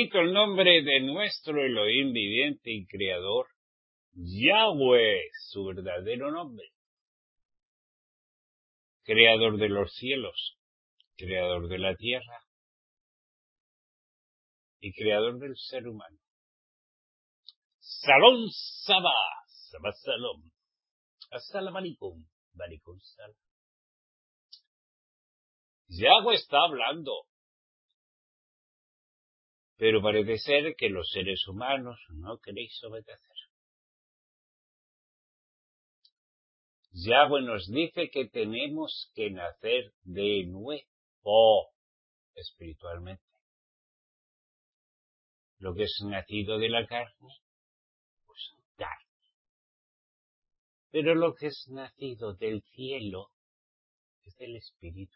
Bendito el nombre de nuestro Elohim viviente y creador, Yahweh, su verdadero nombre. Creador de los cielos, creador de la tierra y creador del ser humano. Salom Sabah, Sabah Salom. Assalam alaikum, alaikum salam. Yahweh está hablando. Pero parece ser que los seres humanos no queréis obedecer. Yahweh nos dice que tenemos que nacer de nuevo espiritualmente. Lo que es nacido de la carne, pues carne. Pero lo que es nacido del cielo es del espíritu.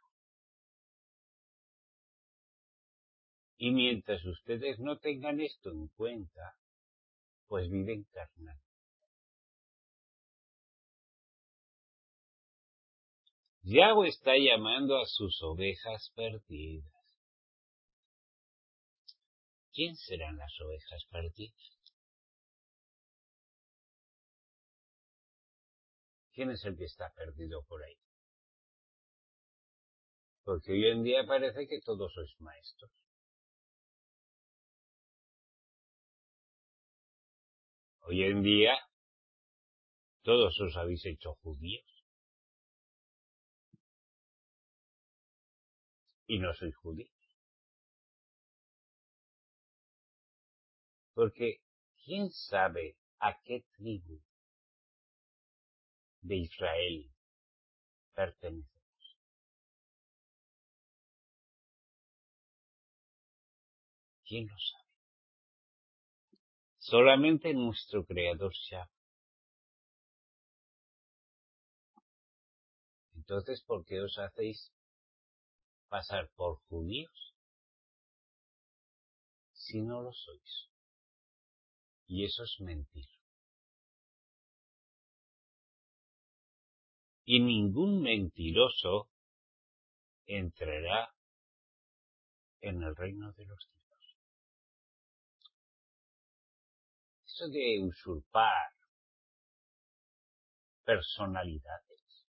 Y mientras ustedes no tengan esto en cuenta, pues viven carnal. Yahweh está llamando a sus ovejas perdidas. ¿Quién serán las ovejas perdidas? ¿Quién es el que está perdido por ahí? Porque hoy en día parece que todos sois maestros. Hoy en día todos os habéis hecho judíos. Y no sois judíos. Porque ¿quién sabe a qué tribu de Israel pertenecemos? ¿Quién lo sabe? Solamente nuestro Creador sabe. Entonces, ¿por qué os hacéis pasar por judíos si no lo sois? Y eso es mentir. Y ningún mentiroso entrará en el reino de los cielos. Eso de usurpar personalidades,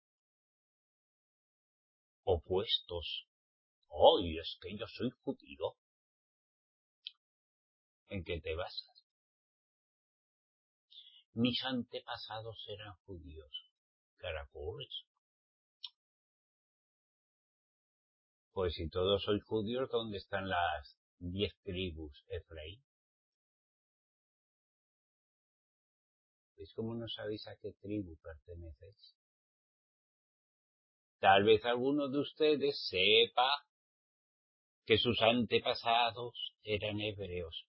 opuestos. ¡Ay, es que yo soy judío! ¿En qué te basas? Mis antepasados eran judíos. Caracoles. Pues si todos sois judíos, ¿dónde están las 10 tribus Efraín? ¿Es como no sabéis a qué tribu pertenecéis? Tal vez alguno de ustedes sepa que sus antepasados eran hebreos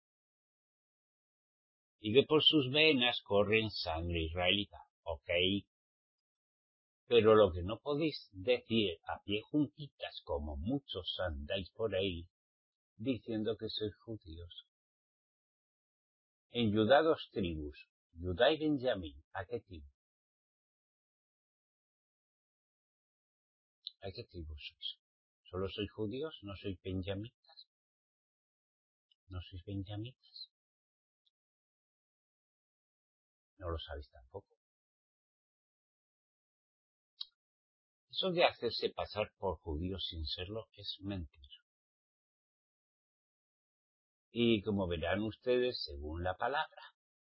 y que por sus venas corren sangre israelita, ¿ok? Pero lo que no podéis decir a pie juntitas, como muchos andáis por ahí, diciendo que sois judíos. En Judá 2 tribus, Judá y Benjamín, ¿a qué tribu? ¿A qué tribu sois? ¿Solo sois judíos? ¿No sois benjamitas? ¿No sois benjamitas? No lo sabéis tampoco. Eso de hacerse pasar por judíos sin serlo es mentira. Y como verán ustedes, según la palabra,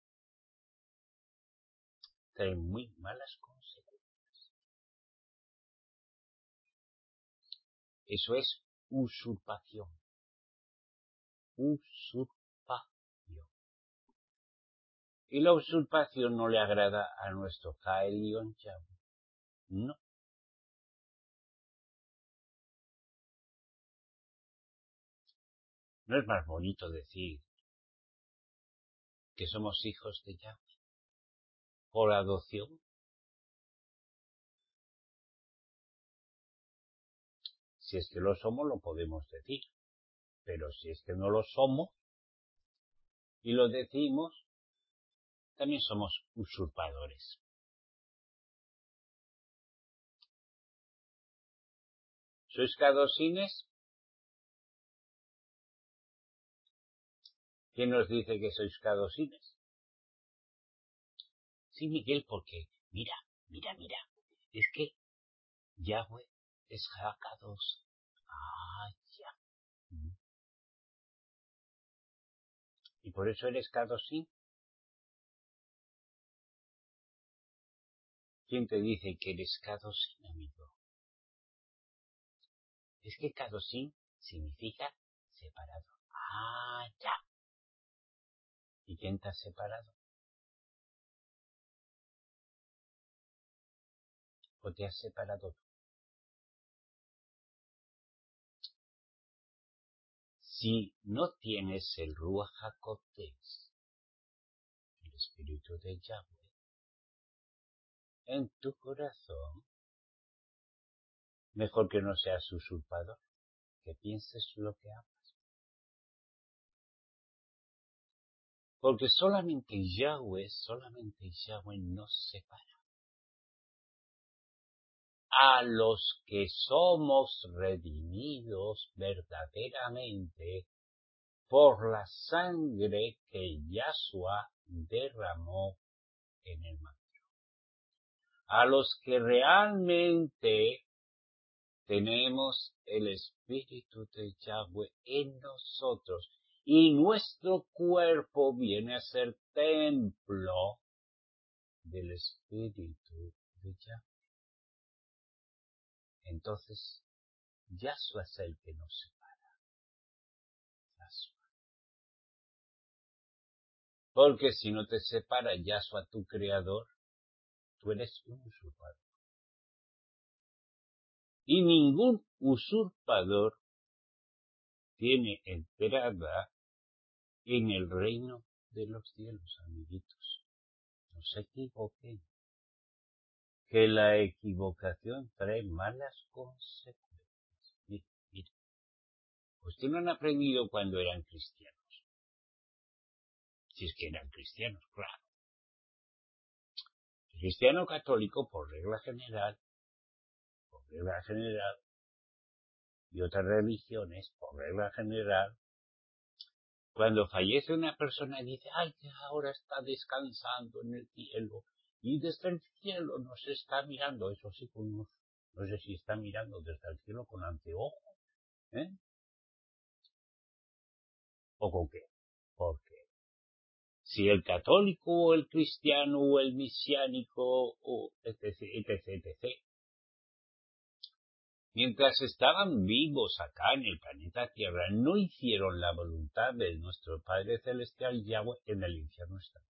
trae muy malas consecuencias. Eso es usurpación. Usurpación. Y la usurpación no le agrada a nuestro Caelion Yahweh. No. ¿No es más bonito decir que somos hijos de Yahweh por adopción? Si es que lo somos, lo podemos decir. Pero si es que no lo somos y lo decimos, también somos usurpadores. ¿Sois cadosines? ¿Quién nos dice que sois K2ines? Sí, Miguel, porque mira, es que Yahweh es K2. Ah, ya. ¿Y por eso eres K2in? ¿Quién te dice que eres K2in, amigo? Es que K2in significa separado. Ah, ya. ¿Y quién te ha separado? ¿O te has separado tú? Si no tienes el Ruach HaKodesh, el Espíritu de Yahweh, en tu corazón, mejor que no seas usurpador, que pienses lo que amas. Porque solamente Yahweh nos separa. A los que somos redimidos verdaderamente por la sangre que Yahshua derramó en el mar. A los que realmente tenemos el Espíritu de Yahweh en nosotros y nuestro cuerpo viene a ser templo del Espíritu de Yahweh. Entonces, Yahshua es el que nos separa. Yahshua. Porque si no te separa Yahshua, tu creador, tú eres un usurpador. Y ningún usurpador tiene entrada en el reino de los cielos, amiguitos. No se equivoquen, que la equivocación trae malas consecuencias. Mire. Ustedes no han aprendido cuando eran cristianos. Si es que eran cristianos, claro. El cristiano católico, por regla general, y otras religiones, por regla general, cuando fallece una persona dice, ay, que ahora está descansando en el cielo, y desde el cielo nos está mirando, eso sí, no sé si está mirando desde el cielo con anteojos, ¿eh? ¿O con qué? Porque si el católico o el cristiano o el mesiánico o etc. Mientras estaban vivos acá en el planeta Tierra, no hicieron la voluntad de nuestro Padre Celestial Yahweh, en el infierno están.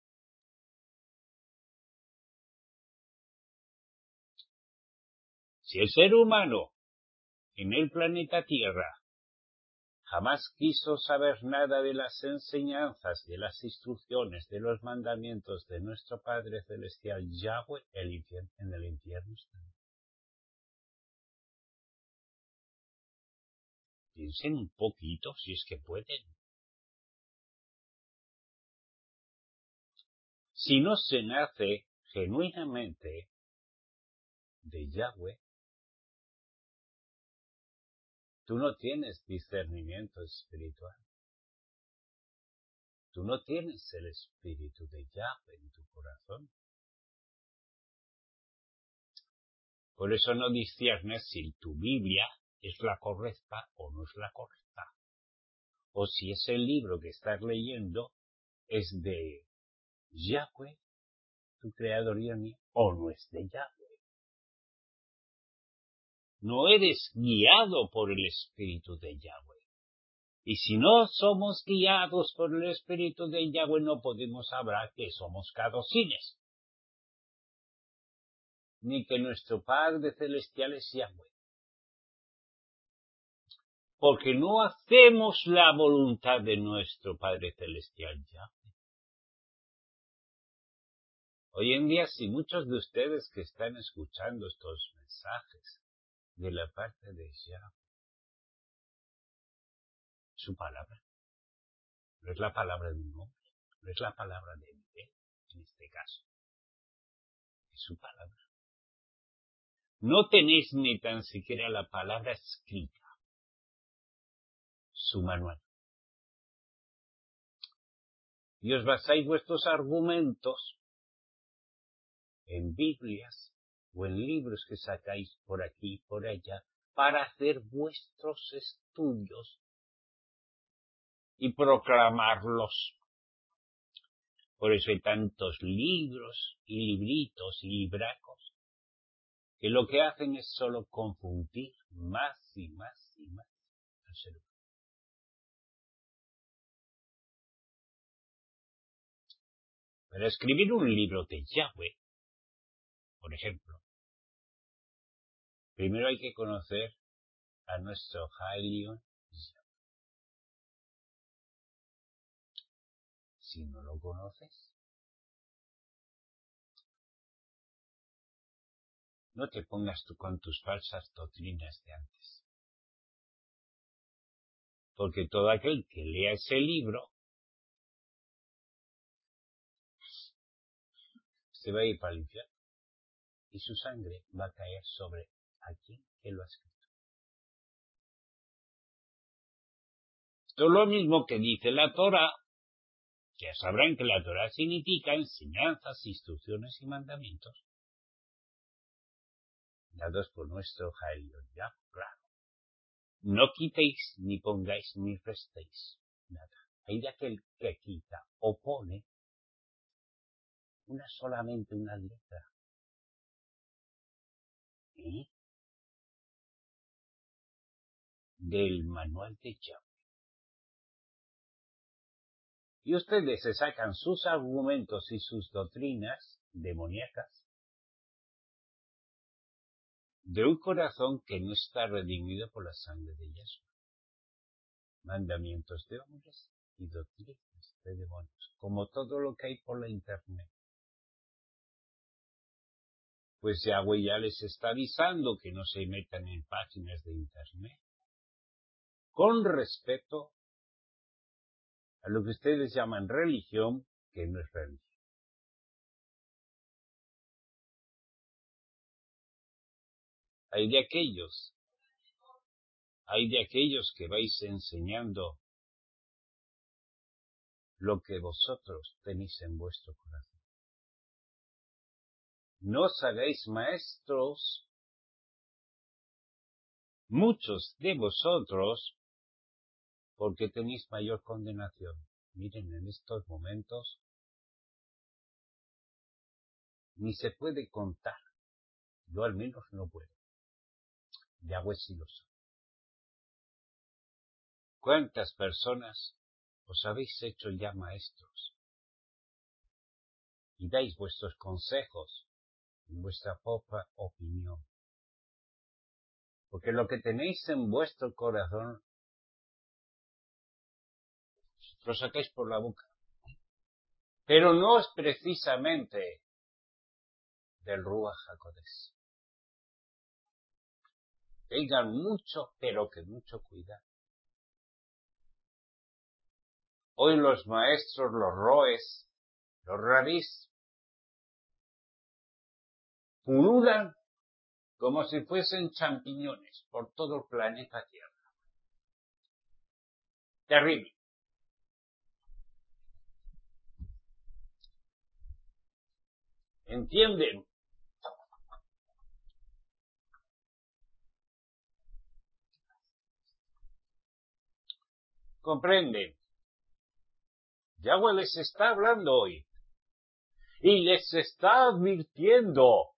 Si el ser humano en el planeta Tierra jamás quiso saber nada de las enseñanzas, de las instrucciones, de los mandamientos de nuestro Padre Celestial Yahweh, en el infierno están. Piensen un poquito si es que pueden. Si no se nace genuinamente de Yahweh, tú no tienes discernimiento espiritual. Tú no tienes el Espíritu de Yahweh en tu corazón. Por eso no disciernes si tu Biblia es la correcta o no es la correcta. O si ese libro que estás leyendo es de Yahweh, tu creador y el mío, o no es de Yahweh. No eres guiado por el Espíritu de Yahweh. Y si no somos guiados por el Espíritu de Yahweh, no podemos hablar que somos K2ines. Ni que nuestro Padre Celestial es Yahweh. Porque no hacemos la voluntad de nuestro Padre Celestial Yahweh. Hoy en día, si muchos de ustedes que están escuchando estos mensajes de la parte de Yahweh, su palabra, no es la palabra de un hombre, no es la palabra de Miguel, en este caso, es su palabra. No tenéis ni tan siquiera la palabra escrita, su manual. y os basáis vuestros argumentos en Biblias o en libros que sacáis por aquí y por allá para hacer vuestros estudios y proclamarlos. Por eso hay tantos libros y libritos y libracos que lo que hacen es solo confundir más y más y más al ser humano. Para escribir un libro de Yahweh, por ejemplo, primero hay que conocer a nuestro Halion Yahweh. Si no lo conoces, no te pongas tú con tus falsas doctrinas de antes. Porque todo aquel que lea ese libro se va a ir para el infierno y su sangre va a caer sobre aquel que lo ha escrito. Esto es lo mismo que dice la Torá. Ya sabrán que la Torá significa enseñanzas, instrucciones y mandamientos dados por nuestro Halion Yahweh, claro. No quitéis, ni pongáis, ni restéis nada. Hay de aquel que quita o pone solamente una letra. ¿Eh? Del manual de Yahweh. Y ustedes se sacan sus argumentos y sus doctrinas demoníacas de un corazón que no está redimido por la sangre de Yahshua. Mandamientos de hombres y doctrinas de demonios, como todo lo que hay por la internet. Pues Yahweh ya les está avisando que no se metan en páginas de internet, con respeto a lo que ustedes llaman religión, que no es religión. Hay de aquellos que vais enseñando lo que vosotros tenéis en vuestro corazón. No os hagáis maestros, muchos de vosotros, porque tenéis mayor condenación. Miren, en estos momentos ni se puede contar. Yo al menos no puedo. Yahweh sí lo sabe. ¿Cuántas personas os habéis hecho ya maestros? Y dais vuestros consejos en vuestra propia opinión. Porque lo que tenéis en vuestro corazón lo sacáis por la boca. Pero no es precisamente del Ruach HaKodesh. Tengan mucho, pero que mucho cuidado. Hoy los maestros, los roes, los rabís, pululan como si fuesen champiñones por todo el planeta Tierra. Terrible. ¿Entienden? ¿Comprenden? Yahweh les está hablando hoy y les está advirtiendo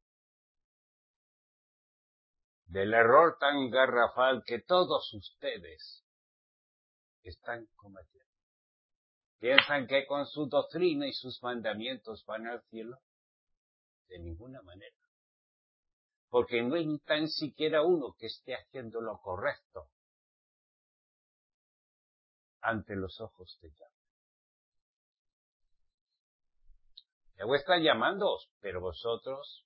del error tan garrafal que todos ustedes están cometiendo. ¿Piensan que con su doctrina y sus mandamientos van al cielo? De ninguna manera. Porque no hay tan siquiera uno que esté haciendo lo correcto ante los ojos de Yahweh. Yahweh está llamándoos, pero vosotros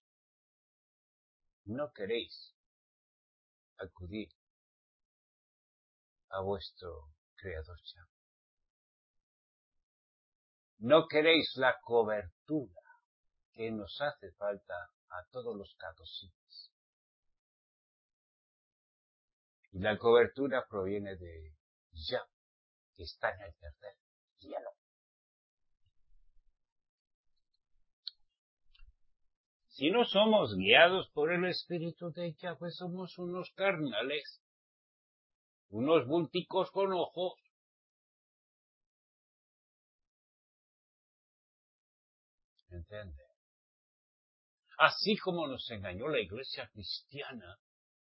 no queréis acudir a vuestro Creador Yahweh. No queréis la cobertura que nos hace falta a todos los catositas. Y la cobertura proviene de Yahweh, que está en el tercer cielo. Si no somos guiados por el Espíritu de Yahweh, somos unos carnales, unos bulticos con ojos. ¿Entiende? Así como nos engañó la iglesia cristiana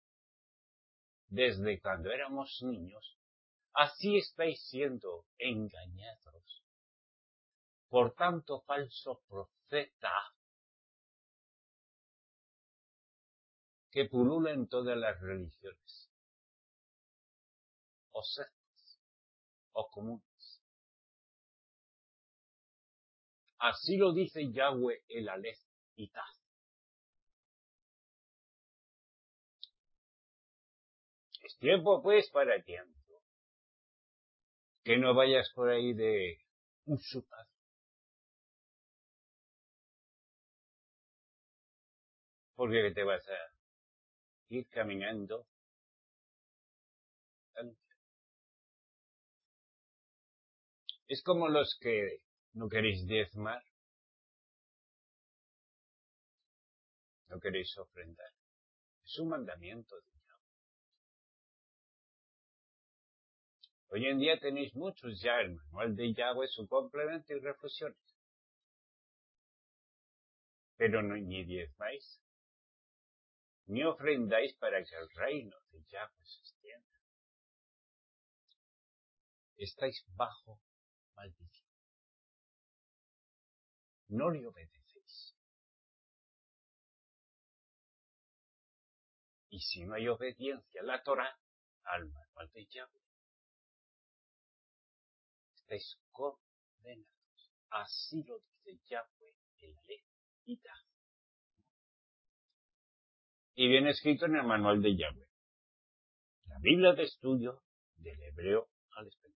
desde cuando éramos niños, así estáis siendo engañados por tanto falso profeta que pulula en todas las religiones, o sectas, o comunes. Así lo dice Yahweh el Aleph y Taf. Es tiempo pues para tiempo. Que no vayas por ahí de usurpador. Porque te vas a ir caminando. Es como los que no queréis diezmar, no queréis ofrendar. Es un mandamiento de Yahweh. Hoy en día tenéis muchos ya el manual de Yahweh, su complemento y reflexiones. Pero no ni diezmáis, ni ofrendáis para que el reino de Yahweh se extienda. Estáis bajo maldición. No le obedecéis. Y si no hay obediencia a la Torah, al manual de Yahweh, estáis condenados. Así lo dice Yahweh en la ley. Y viene escrito en el manual de Yahweh. La Biblia de estudio del hebreo al español.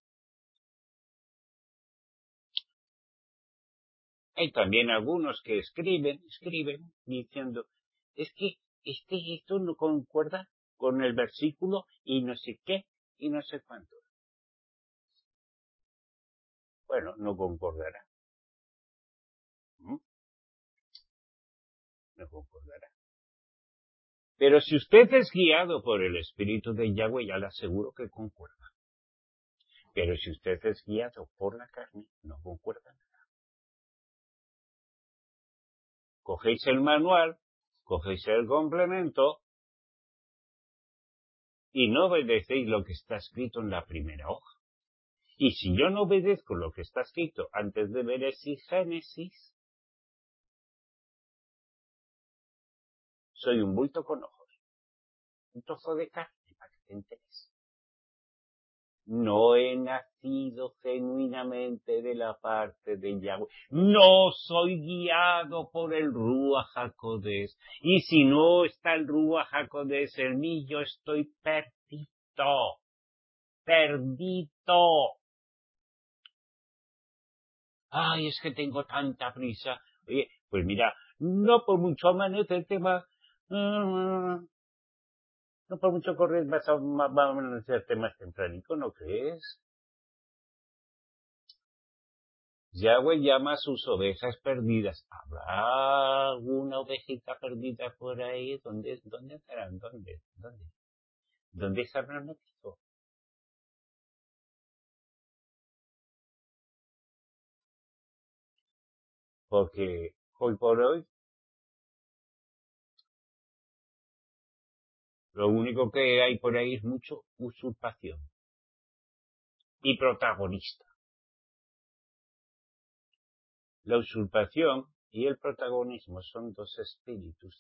Hay también algunos que escriben diciendo, es que esto no concuerda con el versículo y no sé qué y no sé cuánto. Bueno, no concordará. No concordará. Pero si usted es guiado por el Espíritu de Yahweh, ya le aseguro que concuerda. Pero si usted es guiado por la carne, no concuerda nada. Cogéis el manual, cogéis el complemento y no obedecéis lo que está escrito en la primera hoja. Y si yo no obedezco lo que está escrito antes de ver ese Génesis, soy un bulto con ojos, un trozo de carne para que te enteres. No he nacido genuinamente de la parte de Yahweh. No soy guiado por el Ruach HaKodesh. Y si no está el Ruach HaKodesh en mí, yo estoy perdido. Perdido. Ay, es que tengo tanta prisa. Oye, pues mira, no por mucho amanecerte va, no por mucho correr vas a amanecerte más tempranito, ¿no crees? Yahweh llama a sus ovejas perdidas. ¿Habrá alguna ovejita perdida por ahí? ¿Dónde estarán? ¿Dónde se habrán metido? Porque hoy por hoy, lo único que hay por ahí es mucho usurpación y protagonista. La usurpación y el protagonismo son dos espíritus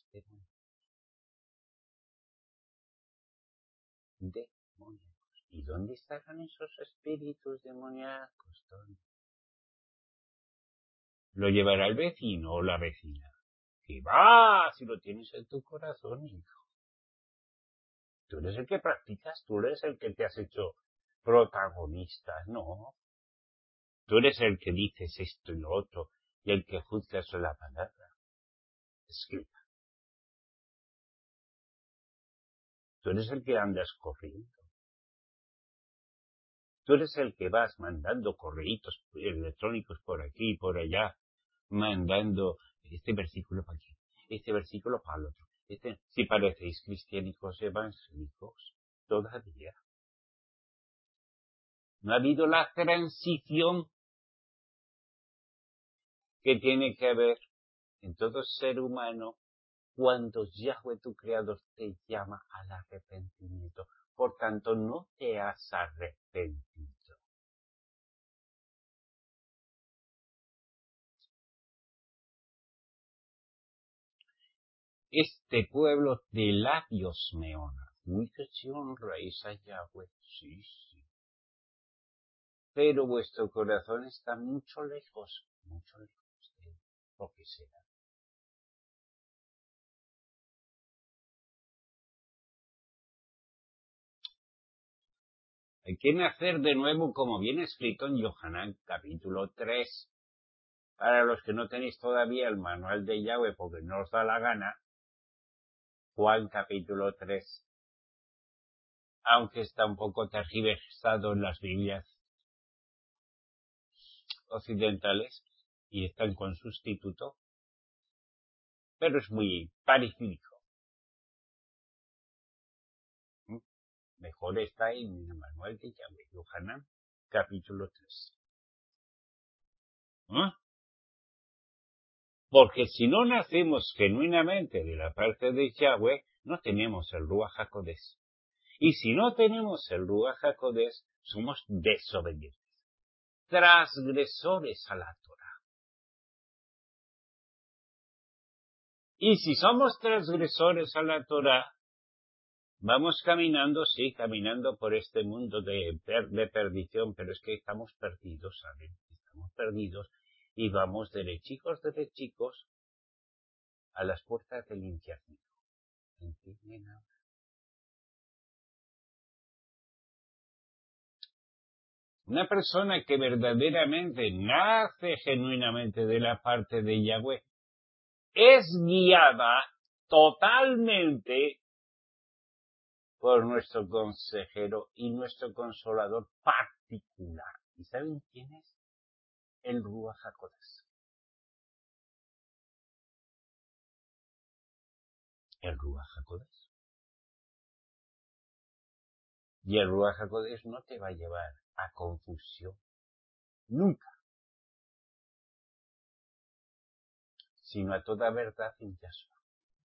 demoníacos. ¿Y dónde estarán esos espíritus demoníacos? ¿Dónde? Lo llevará el vecino o la vecina. Que va, si lo tienes en tu corazón, hijo. Tú eres el que practicas, tú eres el que te has hecho protagonista, no. Tú eres el que dices esto y lo otro, y el que juzgas la palabra escrita. Tú eres el que andas corriendo. Tú eres el que vas mandando correitos electrónicos por aquí y por allá, mandando este versículo para aquí, este versículo para el otro. Si parecéis cristianos evangélicos, todavía no ha habido la transición que tiene que haber en todo ser humano cuando Yahweh tu Creador te llama al arrepentimiento. Por tanto, no te has arrepentido. Este pueblo de labios me honra. Muy que si honráis a Yahweh, sí. Pero vuestro corazón está mucho lejos de él. ¿Por qué será? Hay que nacer de nuevo, como viene escrito en Yohanan capítulo 3. Para los que no tenéis todavía el manual de Yahweh porque no os da la gana, Juan capítulo 3. Aunque está un poco tergiversado en las Biblias occidentales y están con sustituto, pero es muy parecido. Mejor está en el manual de Yahweh, Yohanan capítulo 3. Porque si no nacemos genuinamente de la parte de Yahweh, no tenemos el Ruach HaKodesh. Y si no tenemos el Ruach HaKodesh, somos desobedientes, transgresores a la Torah. Y si somos transgresores a la Torah, vamos caminando, sí, caminando por este mundo de perdición, pero es que estamos perdidos, ¿saben? Estamos perdidos y vamos derechicos a las puertas del infierno. ¿Entienden? Una persona que verdaderamente nace genuinamente de la parte de Yahweh es guiada totalmente por nuestro consejero y nuestro consolador particular. ¿Y saben quién es? El Ruach HaKodesh. El Ruach HaKodesh. Y el Ruach HaKodesh no te va a llevar a confusión. Nunca. Sino a toda verdad en Yahshua.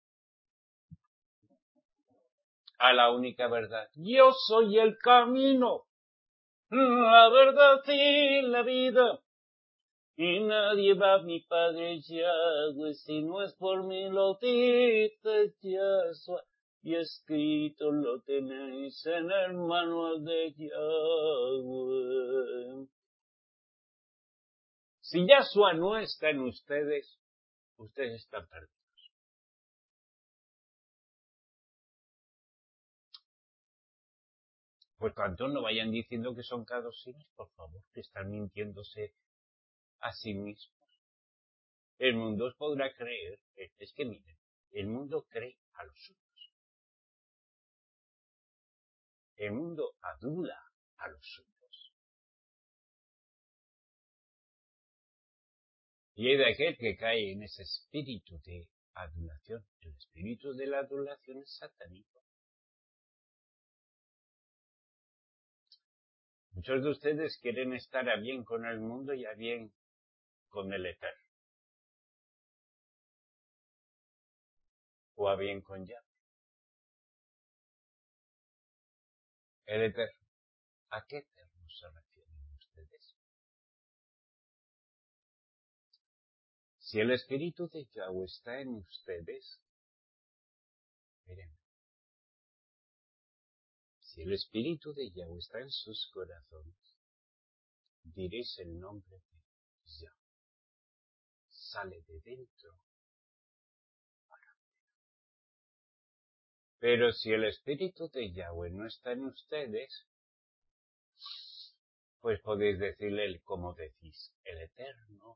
A la única verdad. Yo soy el camino, la verdad y la vida. Y nadie va a mi Padre Yahweh, si no es por mí lo dice Yahshua. Y escrito lo tenéis en el manual de Yahweh. Si Yahshua no está en ustedes, ustedes están perdidos. Por tanto, no vayan diciendo que son cadosines, por favor, que están mintiéndose a sí mismos. El mundo os podrá creer, es que miren, el mundo cree a los suyos. El mundo adula a los suyos. Y hay de aquel que cae en ese espíritu de adulación. El espíritu de la adulación es satánico. Muchos de ustedes quieren estar a bien con el mundo y a bien con el Eterno. O a bien con Yahweh. El Eterno. ¿A qué Eterno se refieren ustedes? Si el espíritu de Yahweh está en ustedes, miren, si el espíritu de Yahweh está en sus corazones, diréis el nombre de Yahweh. Sale de dentro. Pero si el espíritu de Yahweh no está en ustedes, pues podéis decirle como decís, el Eterno,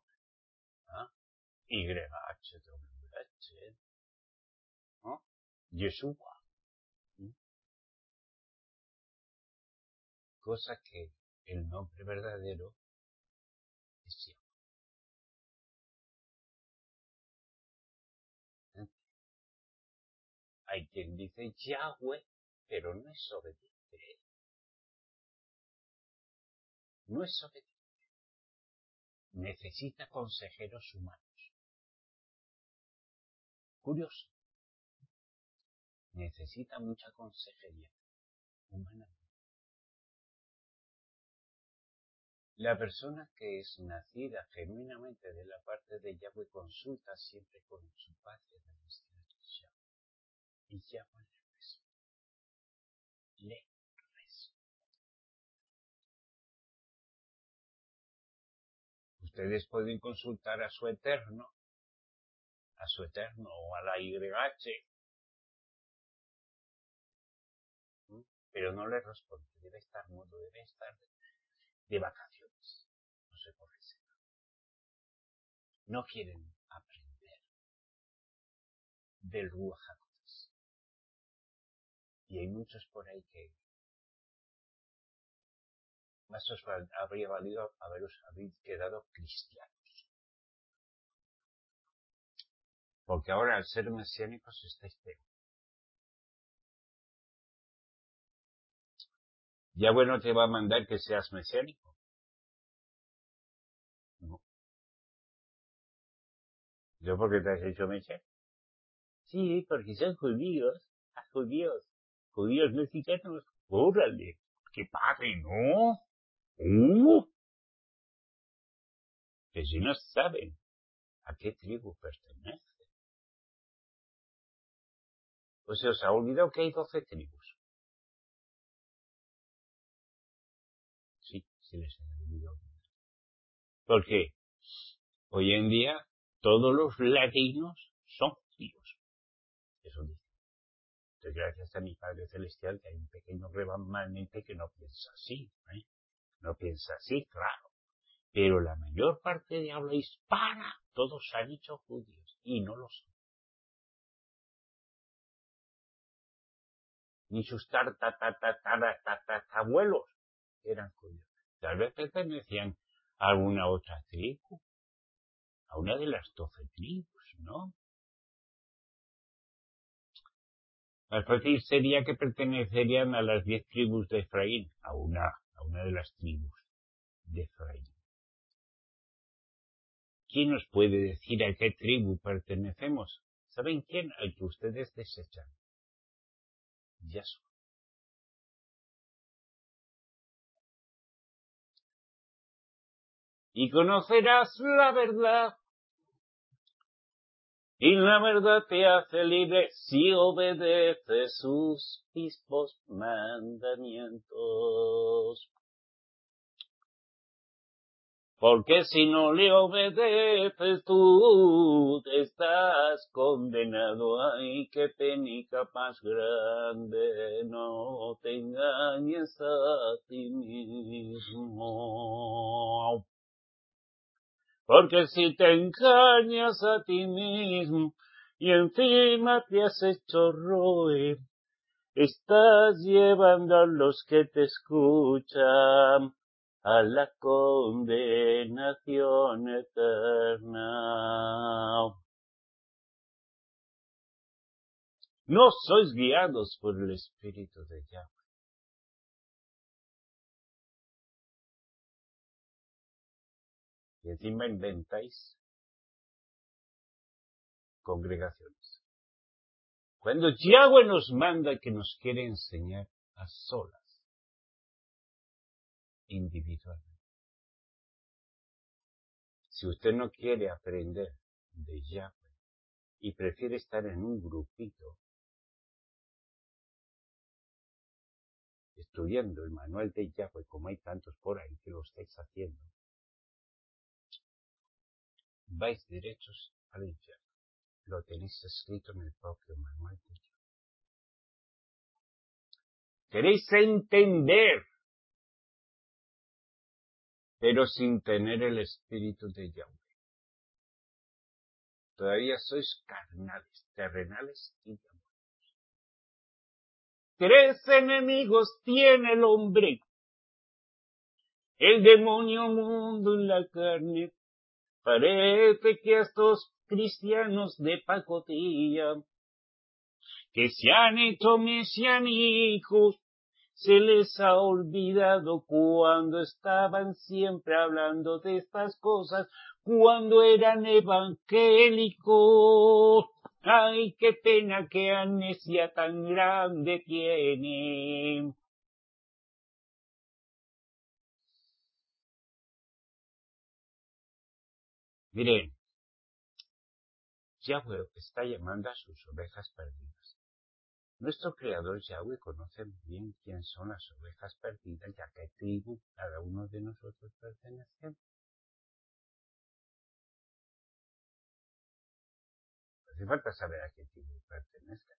YHWH, ¿no? Yeshua. Cosa que el nombre verdadero es Yahweh. hay quien dice Yahweh, pero no es obediente. No es obediente. Necesita consejeros humanos. Curioso. Necesita mucha consejería humana. La persona que es nacida genuinamente de la parte de Yahweh consulta siempre con su Padre celestial, Yahweh. Y Yahweh le responde. Ustedes pueden consultar a su Eterno o a la YH, pero no le responde. Debe estar mudo, debe estar de vacaciones. No sé por qué será. No quieren aprender del Ruach HaKodesh. Y hay muchos por ahí que más os habría valido habéis quedado cristianos. Porque ahora al ser mesiánicos estáis peor. Ya bueno te va a mandar que seas mesiánico. No. ¿Yo por qué te has hecho mesiánico? Sí, porque son judíos. Judíos mexicanos. Órale. ¡Qué padre, ¿no? Que si no saben a qué tribu pertenece. Pues se os ha olvidado que hay 12 tribus. Sí, se les ha olvidado. Porque hoy en día todos los latinos son judíos. Eso dice. Entonces, gracias a mi Padre Celestial, que hay un pequeño remanente que no piensa así. No piensa así, claro. Pero la mayor parte de habla hispana, todos han dicho judíos. Y no lo son. Ni sus abuelos eran judíos. Tal vez pertenecían a alguna otra tribu. A una de las 12 tribus, ¿no? Más fácil sería que pertenecerían a las 10 tribus de Efraín, a una de las tribus de Efraín. ¿Quién nos puede decir a qué tribu pertenecemos? ¿Saben quién? Al que ustedes desechan. Yahshua. Y conocerás la verdad. Y la verdad te hace libre si obedeces sus mismos mandamientos. Porque si no le obedeces tú, estás condenado. Ay, qué penica más grande, no te engañes a ti mismo. Porque si te engañas a ti mismo y encima te has hecho roer, estás llevando a los que te escuchan a la condenación eterna. No sois guiados por el Espíritu de Yahweh. Y encima inventáis congregaciones. Cuando Yahweh nos manda que nos quiere enseñar a solas, individualmente. Si usted no quiere aprender de Yahweh y prefiere estar en un grupito estudiando el manual de Yahweh, como hay tantos por ahí que lo estáis haciendo, vais derechos al infierno. Lo tenéis escrito en el propio manual de Yahweh. Queréis entender, pero sin tener el espíritu de Yahweh. Todavía sois carnales, terrenales y demonios. 3 enemigos tiene el hombre. El demonio mundo en la carne. Parece que a estos cristianos de pacotilla que se han hecho mesiánicos, se les ha olvidado cuando estaban siempre hablando de estas cosas, cuando eran evangélicos. Ay, qué pena, qué amnesia tan grande tienen. Miren, Yahweh está llamando a sus ovejas perdidas. Nuestro Creador Yahweh conoce muy bien quién son las ovejas perdidas y a qué tribu cada uno de nosotros pertenecemos. No hace falta saber a qué tribu pertenezcas.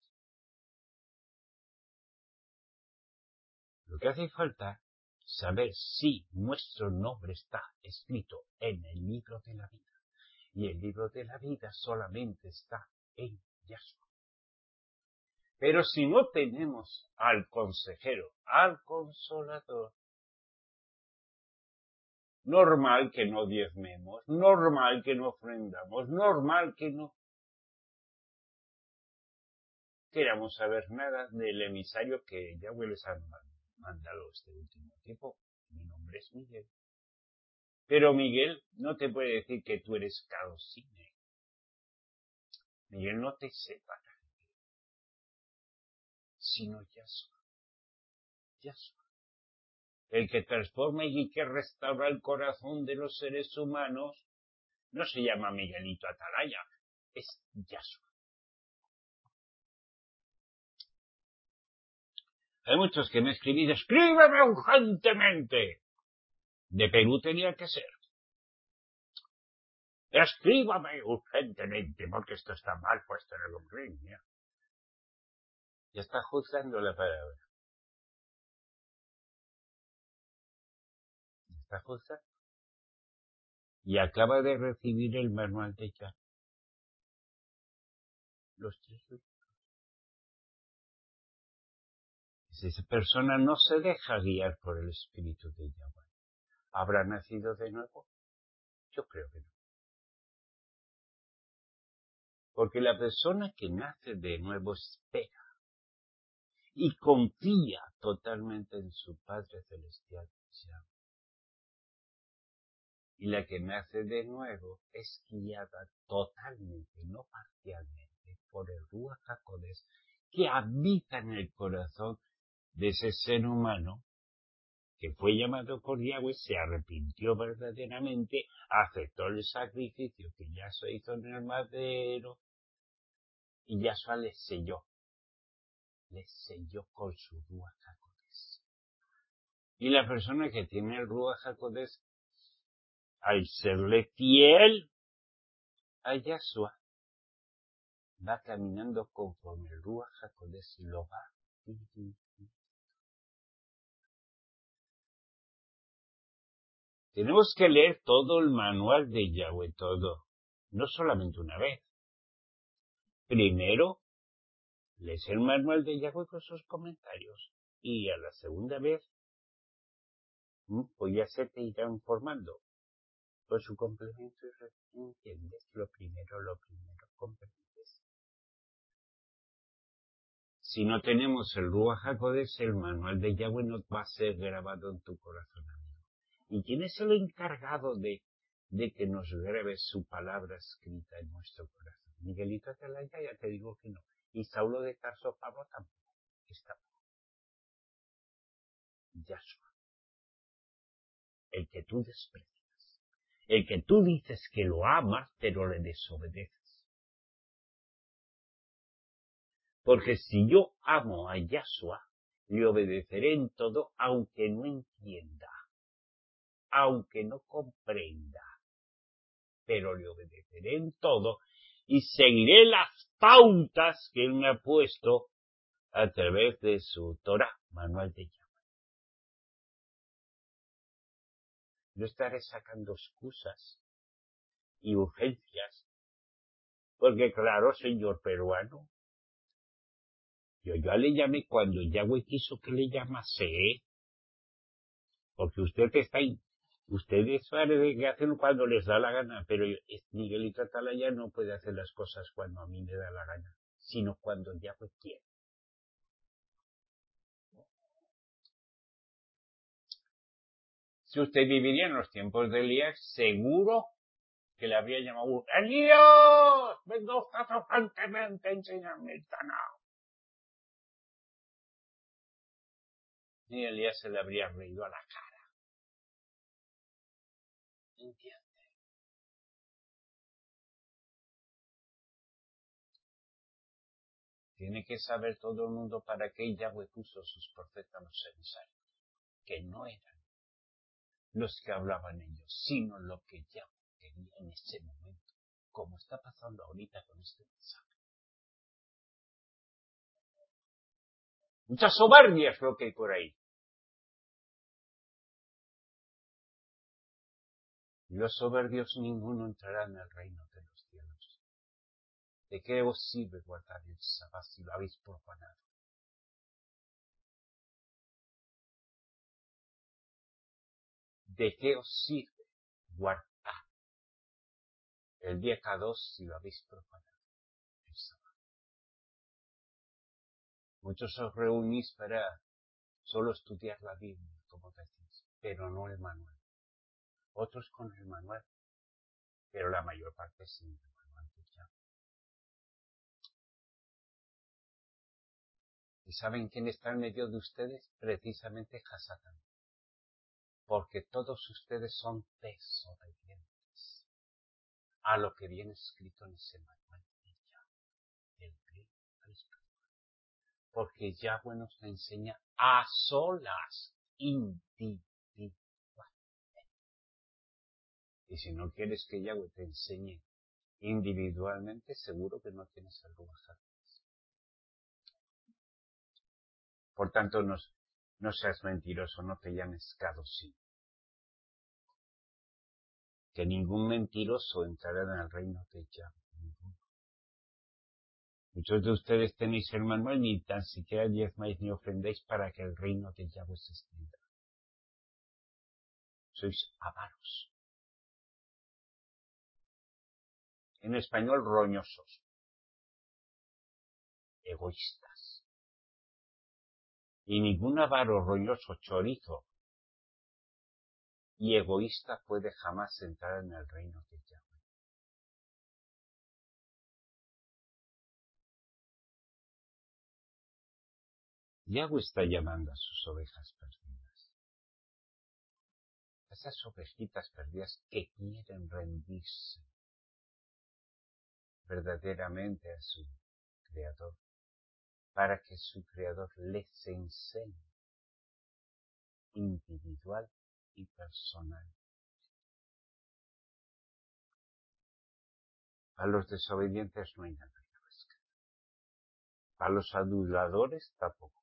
Lo que hace falta es saber si nuestro nombre está escrito en el libro de la vida. Y el libro de la vida solamente está en Yahshua. Pero si no tenemos al consejero, al consolador, normal que no diezmemos, normal que no ofrendamos, normal que no queramos saber nada del emisario que Yahweh les ha mandado este último tiempo. Mi nombre es Miguel. Pero Miguel no te puede decir que tú eres Cadocine. Miguel no te separa, sino Yahshua. Yahshua. El que transforma y que restaura el corazón de los seres humanos no se llama Miguelito Atalaya, es Yahshua. Hay muchos que me escribís, escríbeme urgentemente. De Perú tenía que ser. Escríbame urgentemente, porque esto está mal puesto en el hombre. Ya está juzgando la palabra. Está juzgando. Y acaba de recibir el manual de Yahweh. Los 3 libros. Si esa persona no se deja guiar por el Espíritu de Yahweh, ¿habrá nacido de nuevo? Yo creo que no. Porque la persona que nace de nuevo espera y confía totalmente en su Padre Celestial. Y la que nace de nuevo es guiada totalmente, no parcialmente, por el Ruach HaKodesh que habita en el corazón de ese ser humano que fue llamado por Yahweh, se arrepintió verdaderamente, aceptó el sacrificio que Yahshua hizo en el madero y Yahshua le selló con su Ruach HaKodesh. Y la persona que tiene el Ruach HaKodesh, al serle fiel a Yahshua, va caminando conforme el Ruach HaKodesh lo va dirigiendo. Tenemos que leer todo el manual de Yahweh, todo, no solamente una vez. Primero, lees el manual de Yahweh con sus comentarios y a la segunda vez, pues ya se te irá informando con su complemento y entiendes lo primero, comprendes. Si no tenemos el Ruach HaKodesh, el manual de Yahweh no va a ser grabado en tu corazón, amigo. ¿Y quién es el encargado de que nos grabe su palabra escrita en nuestro corazón? Miguelito Atalaya, ya te digo que no. Y Saulo de Tarso, Pablo tampoco. Está Yahshua. El que tú desprecias. El que tú dices que lo amas, pero le desobedeces. Porque si yo amo a Yahshua, le obedeceré en todo, aunque no entienda, aunque no comprenda, pero le obedeceré en todo y seguiré las pautas que él me ha puesto a través de su Torah, manual de Yahweh. No estaré sacando excusas y urgencias, porque claro, señor peruano, yo ya le llamé cuando Yahweh quiso que le llamase, porque ustedes parece que hacen cuando les da la gana, pero Miguelito Atalaya no puede hacer las cosas cuando a mí me da la gana, sino cuando Yahweh quiere. Si usted viviría en los tiempos de Elías, seguro que le habría llamado: ¡Elías! ¡Venga usted urgentemente a enseñarme el Tanaj! Y Elías se le habría reído a la cara. ¿Entiende? Tiene que saber todo el mundo para qué Yahweh puso sus profetas los emisarios, que no eran los que hablaban ellos, sino lo que Yahweh quería en ese momento, como está pasando ahorita con este mensaje. Mucha soberbia es lo que hay por ahí. Y los soberbios ninguno entrará en el reino de los cielos. ¿De qué os sirve guardar el sábado si lo habéis profanado? ¿De qué os sirve guardar el día K2 si lo habéis profanado? El sábado. Muchos os reunís para solo estudiar la Biblia, como decís, pero no el manual. Otros con el manual, pero la mayor parte sin el manual de Yahweh. ¿Y saben quién está en medio de ustedes? Precisamente Hasatán. Porque todos ustedes son desobedientes a lo que viene escrito en ese manual de Yahweh, el Cristo. Porque Yahweh nos enseña a solas, individualmente. Y si no quieres que Yahweh te enseñe individualmente, seguro que no tienes el Ruach. Por tanto, no seas mentiroso, no te llames Kadosí. Que ningún mentiroso entrará en el reino de Yahweh. Muchos de ustedes tenéis el manual, ni tan siquiera diezmáis ni ofrendéis para que el reino de Yahweh se extienda. Sois avaros. En español, roñosos. Egoístas. Y ningún avaro, roñoso, chorizo y egoísta puede jamás entrar en el reino de Yahweh. Yahweh está llamando a sus ovejas perdidas. Esas ovejitas perdidas que quieren rendirse verdaderamente a su Creador, para que su Creador les enseñe individual y personal. A los desobedientes no hay nada que rescatar. A los aduladores tampoco.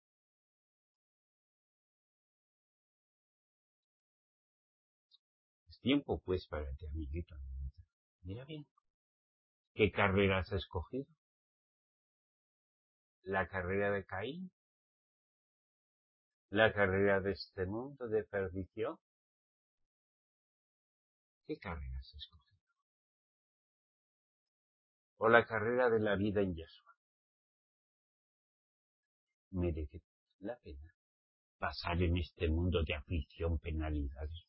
Es tiempo pues para ti, amiguito. Mira bien. ¿Qué carrera has escogido? ¿La carrera de Caín? ¿La carrera de este mundo de perdición? ¿Qué carrera has escogido? ¿O la carrera de la vida en Yeshua? ¿Merece la pena pasar en este mundo de aflicción, penalidades?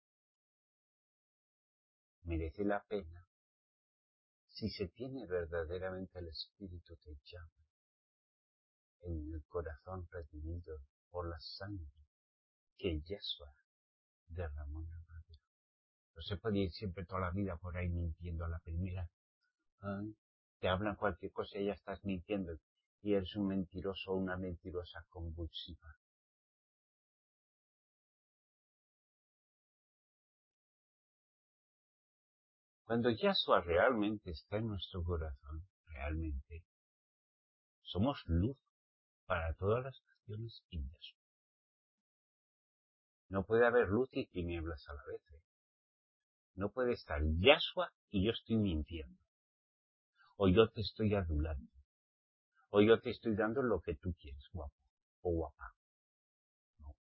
¿Merece la pena si se tiene verdaderamente el Espíritu de Yahweh en el corazón redimido por la sangre que Yeshua derramó en el madero? No se puede ir siempre toda la vida por ahí mintiendo a la primera. Te hablan cualquier cosa y ya estás mintiendo. Y eres un mentiroso o una mentirosa convulsiva. Cuando Yahshua realmente está en nuestro corazón, realmente, somos luz para todas las naciones en Yahshua. No puede haber luz y tinieblas a la vez. No puede estar Yahshua y yo estoy mintiendo. O yo te estoy adulando. O yo te estoy dando lo que tú quieres, guapo o guapa. No.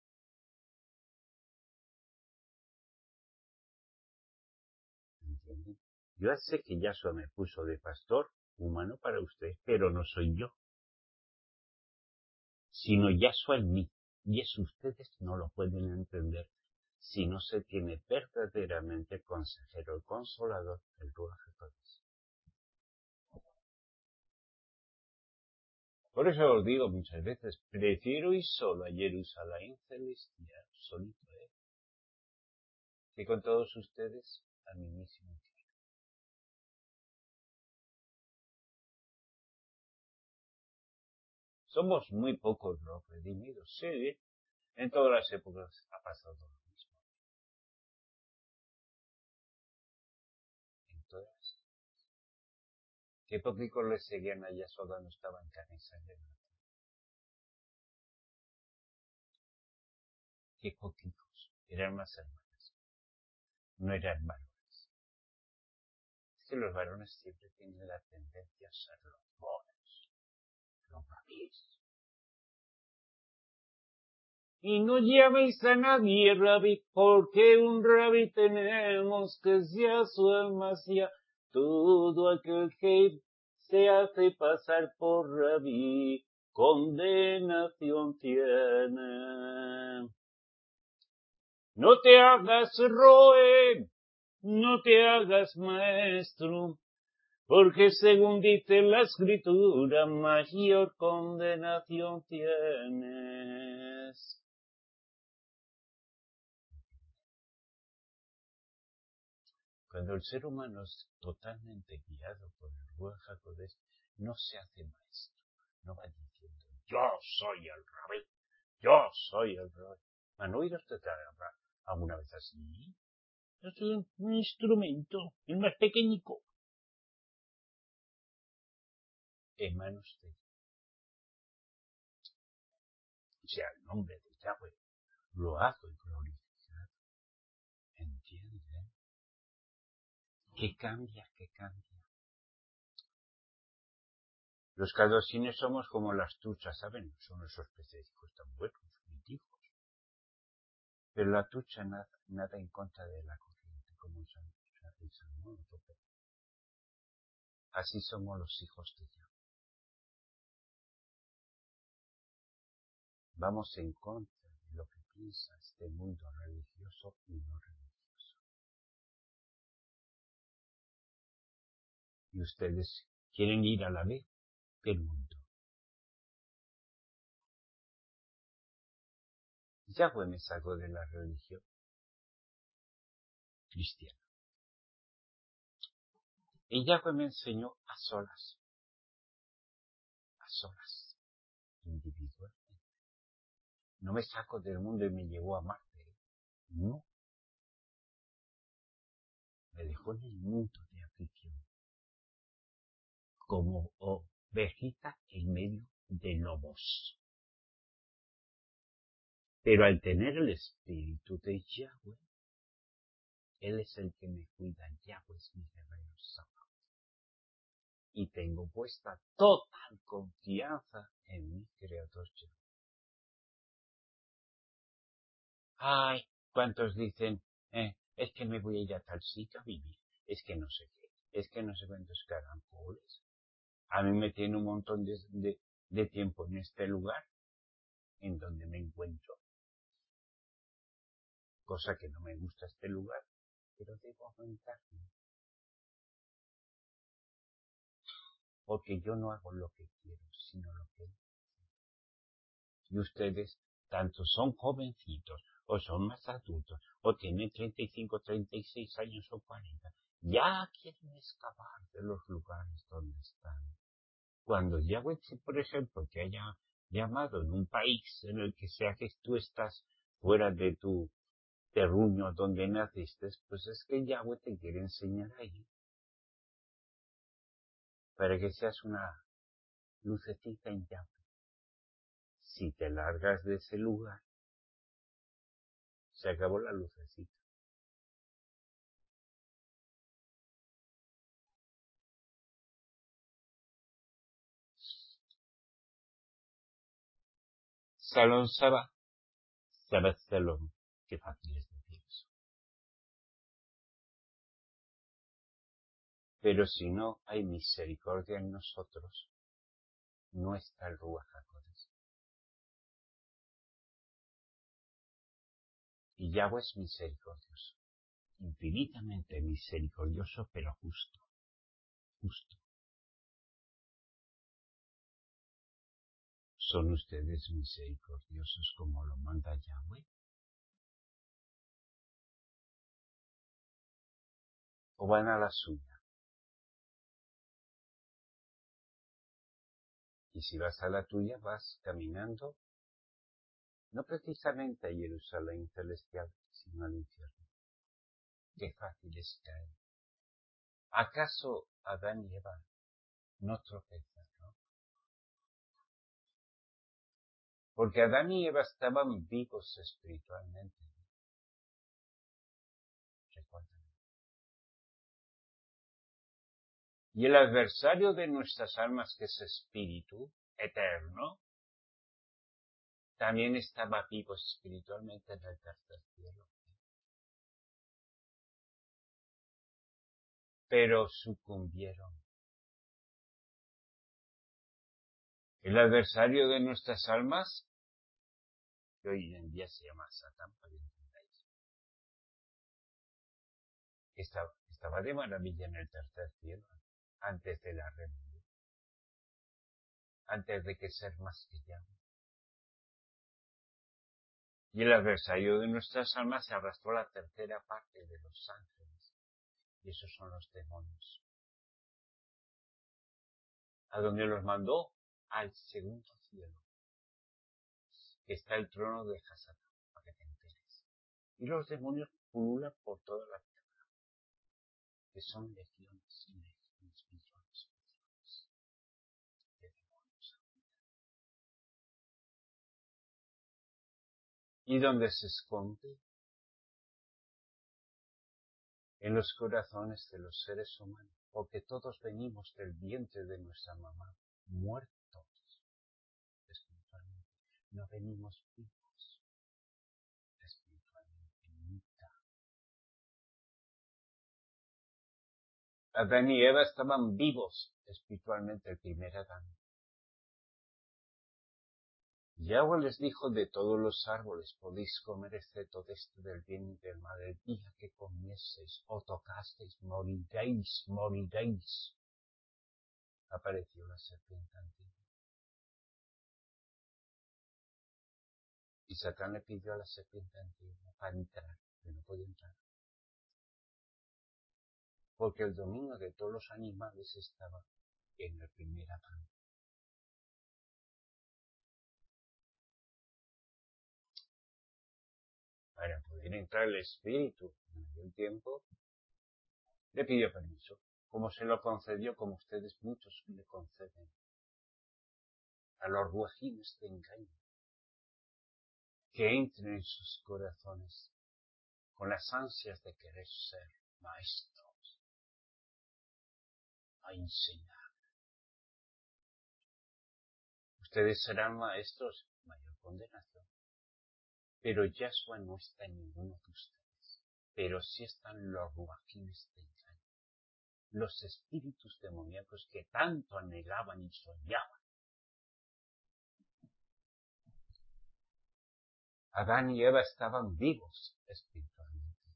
¿Entienden? Yo sé que Yahshua me puso de pastor humano para usted, pero no soy yo. Sino Yahshua en mí. Y eso ustedes no lo pueden entender. si no se tiene verdaderamente consejero y consolador del Ruach HaKodesh. Por eso os digo muchas veces, prefiero ir solo a Jerusalén celestial, solito, que con todos ustedes a mí mismo. Somos muy pocos los redimidos, sí, en todas las épocas ha pasado lo mismo. En todas. ¿Qué poquicos le seguían a Yasoda no estaba en carne y sangre? Qué poquitos, eran más hermanas, no eran varones. Es que los varones siempre tienen la tendencia a ser los buenos, los rabíes. Y no llaméis a nadie rabí, porque un rabí tenemos que es Yahshua el Mashiach. Todo aquel que se hace pasar por rabí, condenación tiene. No te hagas roe, no te hagas maestro, porque según dice la escritura, mayor condenación tienes. Cuando el ser humano es totalmente guiado por el Ruach HaKodesh, no se hace maestro, no va diciendo, yo soy el rabí, yo soy el rabí. ¿Han oído usted hablar alguna vez así? Yo soy un instrumento, el más pequeñico. Hermano usted, sea el nombre de Yahweh, lo hago y glorificado. ¿Entiende? ¿Qué cambia? ¿Qué cambia? Los cadosines somos como las truchas, ¿saben? Son esos pececicos tan buenos, primitivos. Pero la trucha nada en contra de la corriente, como el salmón. Así somos los hijos de Yahweh. Vamos en contra de lo que piensa este mundo religioso y no religioso. Y ustedes quieren ir a la vez que el mundo. Yahweh me sacó de la religión cristiana. Y Yahweh me enseñó a solas, individualmente. No me sacó del mundo y me llevó a Marte. No. Me dejó en el mundo de aflicción. Como ovejita en medio de lobos. Pero al tener el espíritu de Yahweh, Él es el que me cuida. Yahweh es mi guerrero santo. Y tengo puesta total confianza en mi Creador Yahweh. Ay, ¿cuántos dicen, es que me voy a ir a tal sitio a vivir? Es que no sé qué, es que no sé cuántos caracoles. A mí me tiene un montón de tiempo en este lugar, en donde me encuentro. Cosa que no me gusta este lugar, pero debo aguantarme. Porque yo no hago lo que quiero, sino lo que y ustedes, tanto son jovencitos, o son más adultos, o tienen 35, 36 años o 40, ya quieren escapar de los lugares donde están. Cuando Yahweh, por ejemplo, te haya llamado en un país en el que sea que tú estás fuera de tu terruño donde naciste, pues es que Yahweh te quiere enseñar ahí, para que seas una lucecita en Yahweh. Si te largas de ese lugar, se acabó la lucecita. Salón Saba, Saba Salón. Qué fácil es decir eso. Pero si no hay misericordia en nosotros, no está el Ruach HaKodesh. Y Yahweh es misericordioso, infinitamente misericordioso, pero justo, justo. ¿Son ustedes misericordiosos como lo manda Yahweh? ¿O van a la suya? Y si vas a la tuya, vas caminando, no precisamente a Jerusalén celestial, sino al infierno. Qué fácil es caer. ¿Acaso Adán y Eva no tropezan, no? Porque Adán y Eva estaban vivos espiritualmente. Recuerden. Y el adversario de nuestras almas, que es espíritu eterno, también estaba vivo espiritualmente en el tercer cielo. Pero sucumbieron. El adversario de nuestras almas, que hoy en día se llama Satán, para que entendáis, estaba de maravilla en el tercer cielo, antes de la rebelión, antes de que ser más que Yahweh. Y el adversario de nuestras almas se arrastró a la tercera parte de los ángeles, y esos son los demonios. ¿A dónde los mandó? Al segundo cielo, que está el trono de Hasatán, para que te enteres. Y los demonios pululan por toda la tierra, que son legiones y legiones, millones de demonios. ¿Y dónde se esconde? En los corazones de los seres humanos, porque todos venimos del vientre de nuestra mamá, muertos espiritualmente. No venimos vivos espiritualmente, nunca. Adán y Eva estaban vivos espiritualmente, el primer Adán. Yahweh les dijo: de todos los árboles podéis comer excepto de este del bien y del mal. El día que comieseis o tocasteis, moriréis, moriréis. Apareció la serpiente antigua. Y Satán le pidió a la serpiente antigua para entrar, pero no podía entrar. Porque el dominio de todos los animales estaba en el primer Adán. Para poder entrar el espíritu en aquel tiempo, le pidió permiso, como se lo concedió, como ustedes muchos le conceden a los ruajines de engaño, que entren en sus corazones con las ansias de querer ser maestros, a enseñar. Ustedes serán maestros, mayor condenación. Pero Yahshua no está en ninguno de ustedes, pero sí están los ruajines de engaño, los espíritus demoníacos que tanto anhelaban y soñaban. Adán y Eva estaban vivos espiritualmente.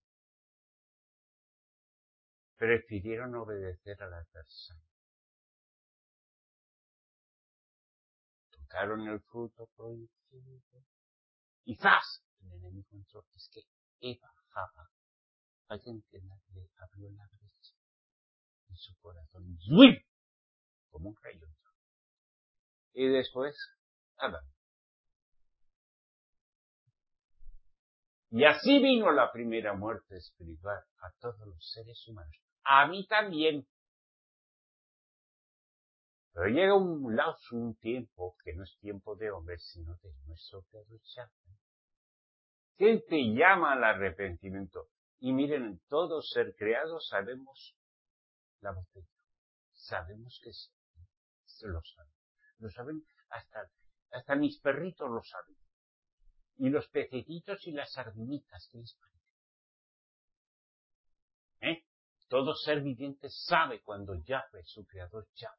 Prefirieron obedecer al adversario. Tocaron el fruto prohibido. Y ¡zas! El enemigo entró. Es que Eva, Java, alguien que le abrió la brecha en su corazón. ¡Zuim! Como un rayo. Y después, Adán. Y así vino la primera muerte espiritual a todos los seres humanos. A mí también. Pero llega un lapso, un tiempo, que no es tiempo de hombres, sino de nuestro Creador Yahweh, que te llama al arrepentimiento. Y miren, todo ser creado sabemos la voz de Dios. Sabemos que sí. Lo saben. Lo saben hasta mis perritos lo saben. Y los pececitos y las sardinitas, ¿qué les parece? Todo ser viviente sabe cuando Yahweh, su creador, llama.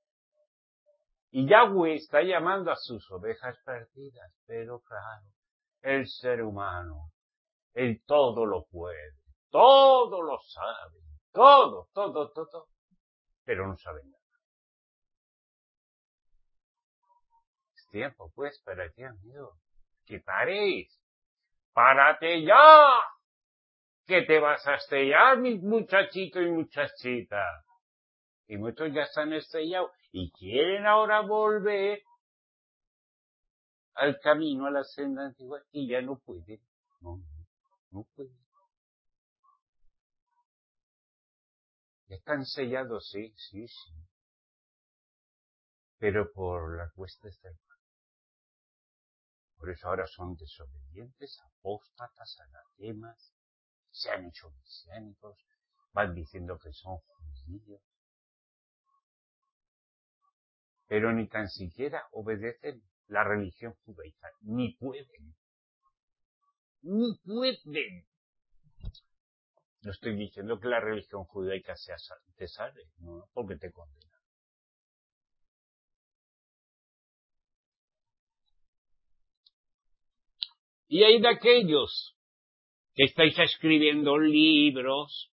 Y Yahweh está llamando a sus ovejas perdidas, pero claro, el ser humano Él todo lo puede, todo lo sabe, todo, pero no sabe nada. Es tiempo, pues, para ti, amigo. Que paréis. ¡Párate ya! Que te vas a estrellar, mi muchachito y muchachita. Y muchos ya se han estrellado y quieren ahora volver al camino, a la senda antigua, y ya no pueden. No pueden. Ya están sellados, sí. Pero por las huestes del mal. Por eso ahora son desobedientes, apóstatas, anatemas, se han hecho mesiánicos, van diciendo que son judíos, pero ni tan siquiera obedecen la religión judaica, ni pueden. No estoy diciendo que la religión judaica te salve, no, porque te condena. Y hay de aquellos que estáis escribiendo libros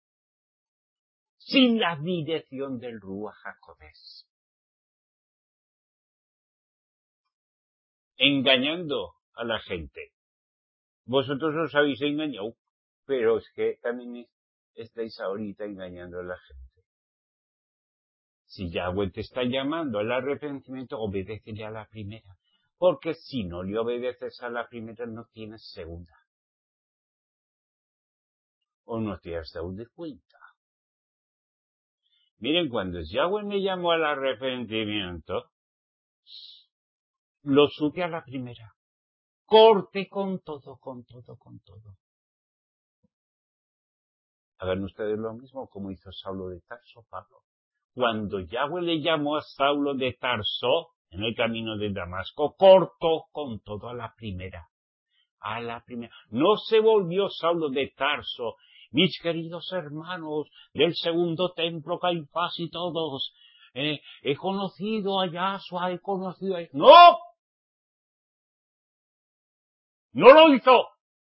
sin la dirección del Ruach HaKodesh, engañando a la gente. Vosotros os habéis engañado, pero es que también estáis ahorita engañando a la gente. Si Yahweh te está llamando al arrepentimiento, obedécele a la primera. Porque si no le obedeces a la primera, no tienes segunda. O no te has dado de cuenta. Miren, cuando Yahweh me llamó al arrepentimiento, lo supe a la primera. Corte con todo. Hagan ustedes lo mismo como hizo Saulo de Tarso, Pablo. Cuando Yahweh le llamó a Saulo de Tarso, en el camino de Damasco, cortó con todo a la primera. No se volvió Saulo de Tarso. Mis queridos hermanos del segundo templo, Caifás y todos, he conocido a Yahshua, ¡No! ¡No lo hizo!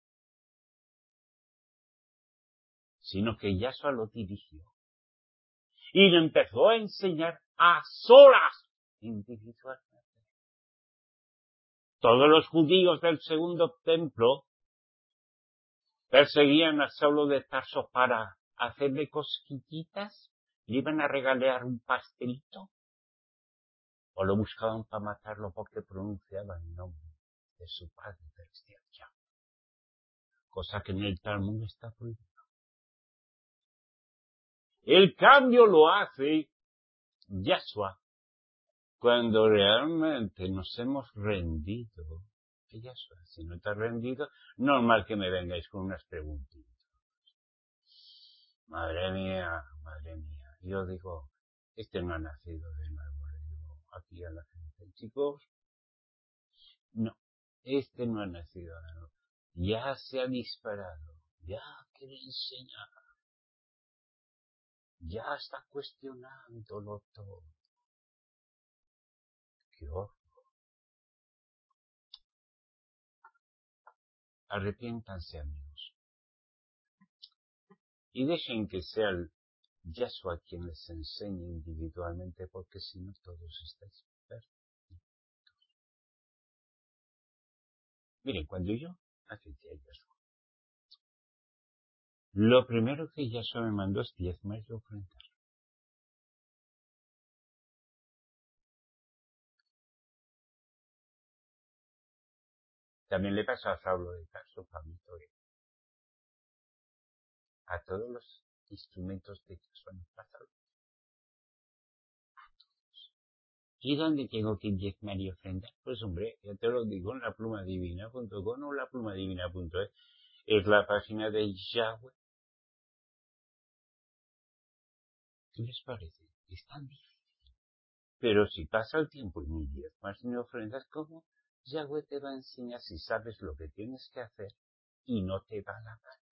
Sino que Yahshua lo dirigió. Y le empezó a enseñar a solas, individualmente. Todos los judíos del segundo templo perseguían a Saulo de Tarso para hacerle cosquillitas, le iban a regalar un pastelito, o lo buscaban para matarlo porque pronunciaba el nombre de su padre celestial, cosa que en el Talmud está prohibido. El cambio lo hace Yahshua cuando realmente nos hemos rendido. Yahshua, si no te has rendido, normal que me vengáis con unas preguntitas. Madre mía. Yo digo, este no ha nacido de nuevo, le digo aquí a la gente. Chicos, no, este no ha nacido de nuevo. Ya se ha disparado, ya quiere enseñar, ya está cuestionándolo todo. ¡Qué horror! Arrepiéntanse, amigos. Y dejen que sea el Yahshua quien les enseñe individualmente, porque si no todos estáis perdidos. Miren, cuando yo acepté a Yahshua, lo primero que Yahshua me mandó es diezmar y ofrendar. También le pasó a Saulo de Tarso, Pablito, a todos los instrumentos de Yahshua nos pasaron. ¿Y dónde tengo que diezmar y ofrendar? Pues hombre, ya te lo digo, en laplumadivina.com o laplumadivina.es. Es la página de Yahweh. ¿Qué les parece? Es tan difícil. Pero si pasa el tiempo y ni diezmas ni ofrendas, ¿cómo? Yahweh te va a enseñar si sabes lo que tienes que hacer y no te va la gana.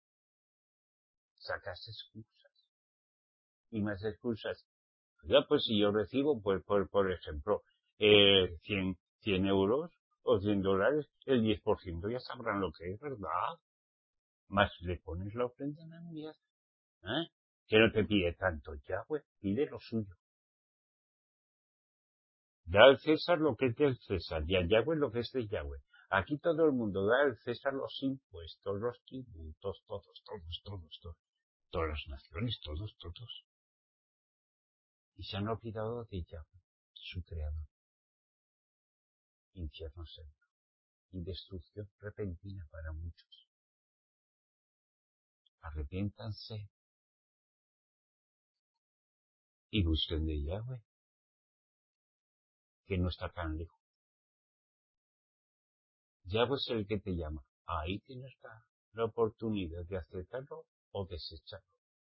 Sacas excusas. Y más excusas. Ya, pues si yo recibo, pues, por ejemplo, 100 euros o $100, el 10% ya sabrán lo que es, ¿verdad? más le pones la ofrenda en la enviada. Que no te pide tanto Yahweh, pide lo suyo. Da al César lo que es del César y al Yahweh lo que es de Yahweh. Aquí todo el mundo da al César los impuestos, los tributos, todos. Todas las naciones, todos. Y se han olvidado de Yahweh, su creador. Infierno seguro y destrucción repentina para muchos. Arrepiéntanse y busquen de Yahweh, que no está tan lejos. Yahweh es el que te llama. Ahí tienes la oportunidad de aceptarlo o desecharlo.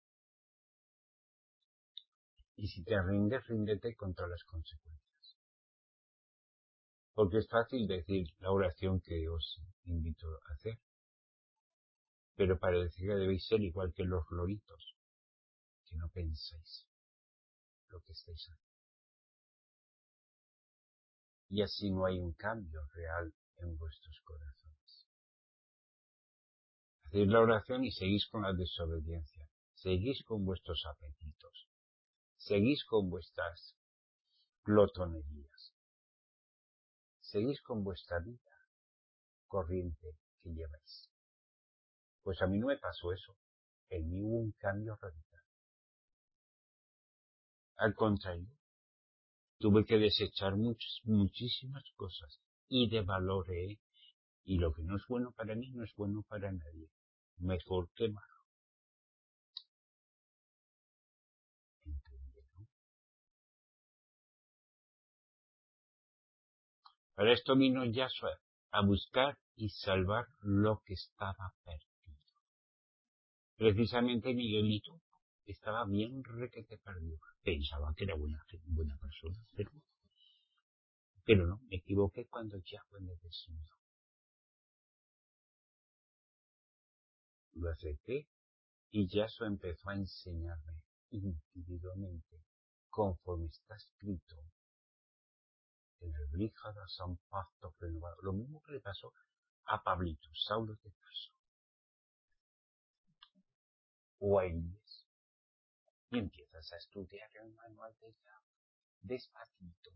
Y si te rindes, ríndete contra las consecuencias. Porque es fácil decir la oración que os invito a hacer. Pero parece que debéis ser igual que los loritos, que no pensáis lo que estáis haciendo. Y así no hay un cambio real en vuestros corazones. Hacéis la oración y seguís con la desobediencia. Seguís con vuestros apetitos. Seguís con vuestras glotonerías. Seguís con vuestra vida corriente que lleváis. Pues a mí no me pasó eso. En mí hubo un cambio radical. Al contrario, tuve que desechar muchísimas cosas y devaloré. Y lo que no es bueno para mí no es bueno para nadie. Mejor que malo. ¿Entendieron? Para esto vino Yahshua a buscar y salvar lo que estaba perdido. Precisamente Miguelito estaba bien requete perdido. Pensaba que era buena persona, pero no, me equivoqué cuando Yahweh me desnudó. Lo acepté y Yahshua empezó a enseñarme individualmente, conforme está escrito en el Brígida San Pacto renovado. Lo mismo que le pasó a Pablito, Saulo de Tarso, o a Elías. Y empiezas a estudiar el manual de Yahweh, despacito,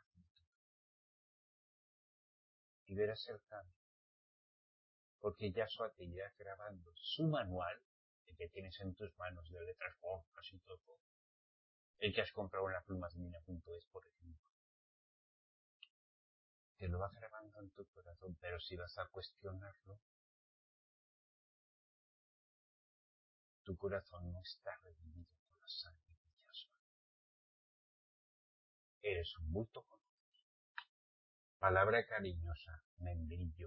y verás el cambio. Porque Yahshua te irá grabando su manual, el que tienes en tus manos de letras gordas y todo, el que has comprado en la plumadivina.es, por ejemplo. Te lo va grabando en tu corazón, pero si vas a cuestionarlo, tu corazón no está redimido por la sangre de Yahshua. Eres un bulto con palabra cariñosa, membrillo.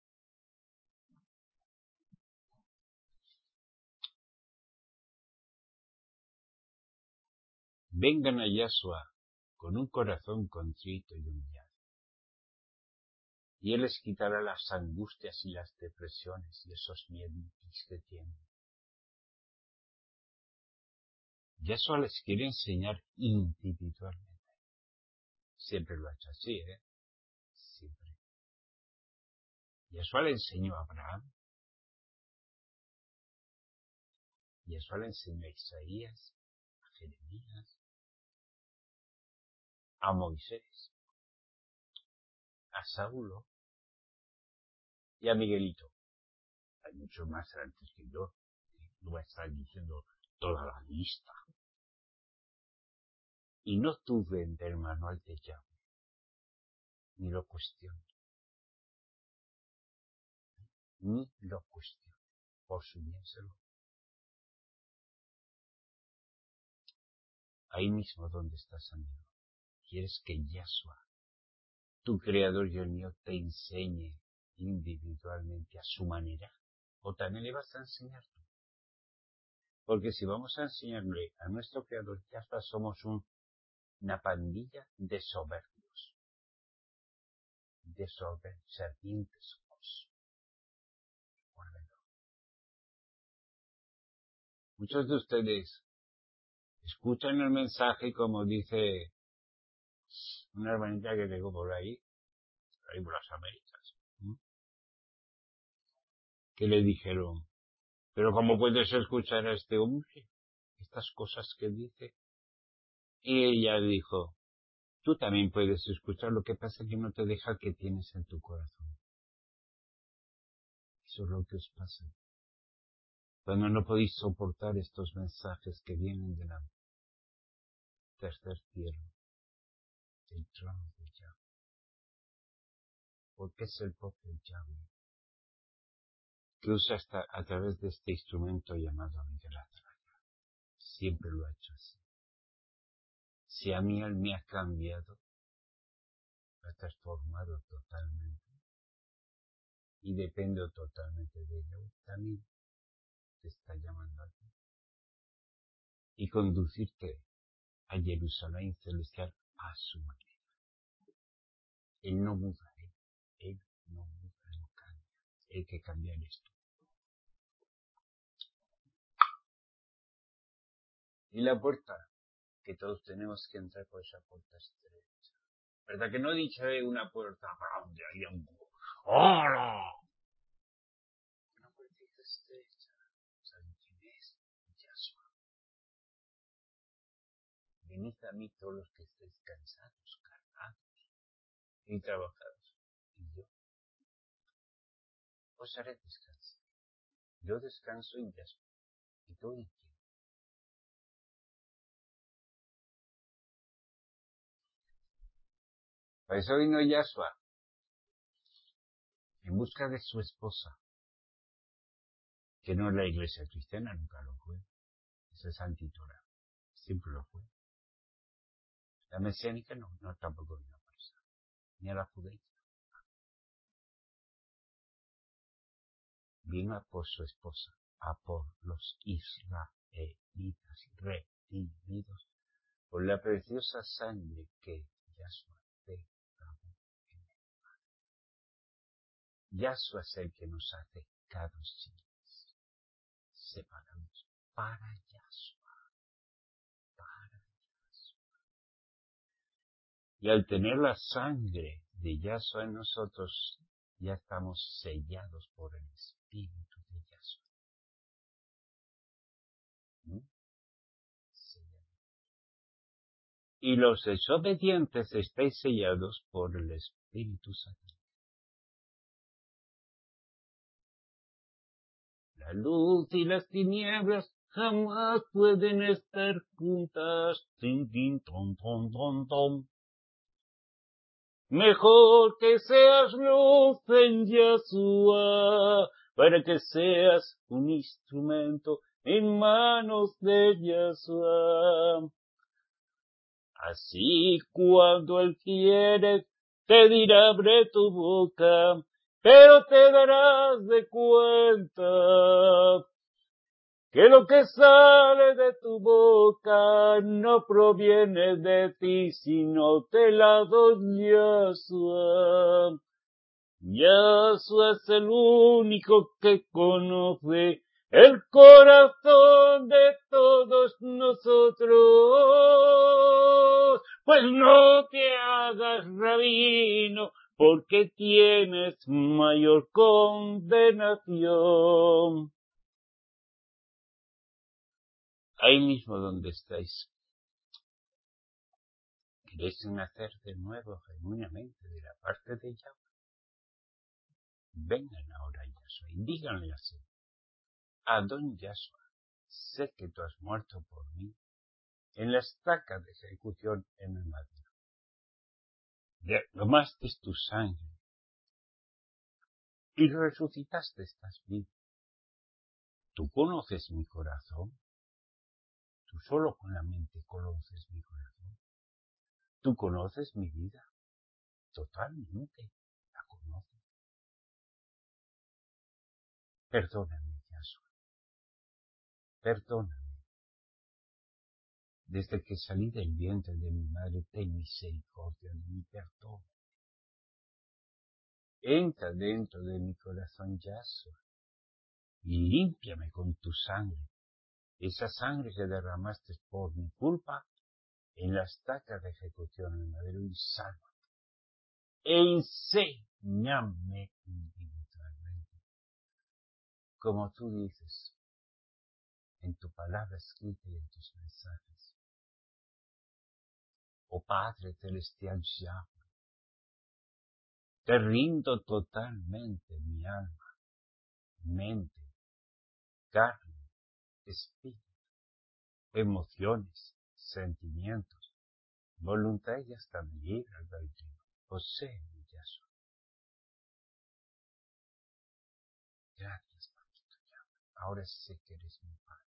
Vengan a Yahshua con un corazón contrito y humillado, y Él les quitará las angustias y las depresiones y esos miedos que tienen. Yahshua les quiere enseñar individualmente. Siempre lo ha hecho así, Siempre. Yahshua le enseñó a Abraham. Yahshua le enseñó a Isaías, a Jeremías, a Moisés, a Saulo y a Miguelito. Hay muchos más antes que yo. No voy a estar diciendo toda la lista. Y no duden del manual de Yahweh, ni lo cuestionen. Ni lo cuestionen. Por su bien se lo. Ahí mismo donde estás, amigo. ¿Quieres que Yahshua, tu creador y el mío, te enseñe individualmente a su manera? ¿O también le vas a enseñar tú? Porque si vamos a enseñarle a nuestro creador Yahshua, somos una pandilla de soberbios. De serpientes somos. Muchos de ustedes escuchan el mensaje como dice una hermanita que tengo por ahí por las Américas, que le dijeron, pero ¿cómo puedes escuchar a este hombre? Estas cosas que dice. Y ella dijo, tú también puedes escuchar, lo que pasa es que no te deja que tienes en tu corazón. Eso es lo que os pasa. Cuando no podéis soportar estos mensajes que vienen de la tercer cielo, del trono de Yahweh. Porque es el propio Yahweh que usa a través de este instrumento llamado Miguel Atalaya. Siempre lo ha hecho así. Si a mí él me ha cambiado, me ha transformado totalmente y dependo totalmente de él, también te está llamando a ti y conducirte a Jerusalén celestial a su manera. Él no muda, él no muda, no cambia. El que cambia eres tú. Y la puerta, que todos tenemos que entrar por esa puerta estrecha. ¿Verdad que no he dicho una puerta grande, hay un... ¡Hola! Una puertita estrecha. ¿Saben quién es? Yahshua. Venid a mí todos los que estéis cansados, cargados y trabajados. Y yo os haré descansar. Yo descanso en Yahshua. ¿Y tú en quién? Para eso vino Yahshua. En busca de su esposa. Que no es la iglesia cristiana, nunca lo fue. Esa es antitora. Siempre lo fue. La mesiánica no tampoco vino por eso. Ni a la judaica. Vino a por su esposa, a por los israelitas redimidos por la preciosa sangre que Yahshua derramó en él. Yahshua es el que nos hace cada día separados para Yahshua, para Yahshua. Y al tener la sangre de Yahshua en nosotros, ya estamos sellados por el Espíritu de Yahshua. Y los desobedientes estáis sellados por el Espíritu Santo. La luz y las tinieblas jamás pueden estar juntas. Tin, tin, ton, ton, ton, ton. Mejor que seas luz en Yahshua, para que seas un instrumento en manos de Yahshua. Así cuando él quiere, te dirá abre tu boca, pero te darás de cuenta que lo que sale de tu boca no proviene de ti, sino del lado de Yahshua. Yahshua es el único que conoce el corazón de todos nosotros. Pues no te hagas rabino, porque tienes mayor condenación. Ahí mismo donde estáis, ¿queréis nacer de nuevo genuinamente de la parte de Yahweh? Vengan ahora a Yahshua y díganle así: Adón Yahshua, sé que tú has muerto por mí en la estaca de ejecución en el madero. Derramaste tu sangre y resucitaste, estás vivo. Tú conoces mi corazón. Tú solo con la mente conoces mi corazón. Tú conoces mi vida. Totalmente la conoces. Perdóname, Yahshua. Perdóname. Desde que salí del vientre de mi madre, ten misericordia de mi perdón. Entra dentro de mi corazón, Yahshua, y límpiame con tu sangre, esa sangre que derramaste por mi culpa en la estaca de ejecución en el madero, y sálvame. Enséñame individualmente, como tú dices, en tu palabra escrita y en tus mensajes. Oh Padre Celestial Yahweh, te rindo totalmente mi alma, mente, carne, espíritu, emociones, sentimientos, voluntad y hasta mi libre albedrío. Posee mi Yahshua. Gracias, Papito Yahweh. Ahora sé que eres mi Padre.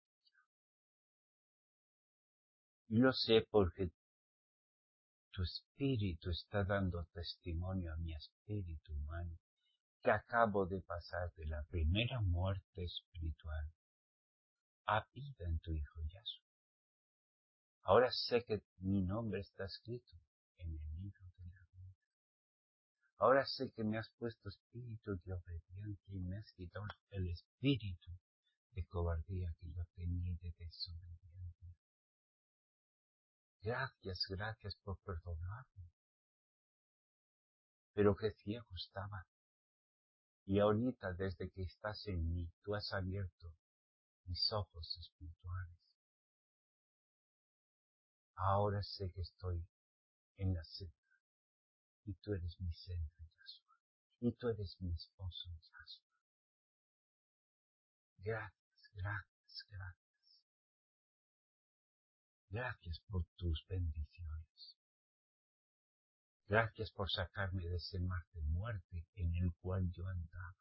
Y lo sé porque tu espíritu está dando testimonio a mi espíritu humano que acabo de pasar de la primera muerte espiritual a vida en tu Hijo Yahshua. Ahora sé que mi nombre está escrito en el libro de la vida. Ahora sé que me has puesto espíritu de obediencia y me has quitado el espíritu de cobardía que yo tenía y de desobediencia. Gracias por perdonarme. Pero qué ciego estaba. Y ahorita, desde que estás en mí, tú has abierto mis ojos espirituales. Ahora sé que estoy en la senda. Y tú eres mi centro, Yahshua. Y tú eres mi esposo, Yahshua. Gracias. Gracias por tus bendiciones. Gracias por sacarme de ese mar de muerte en el cual yo andaba.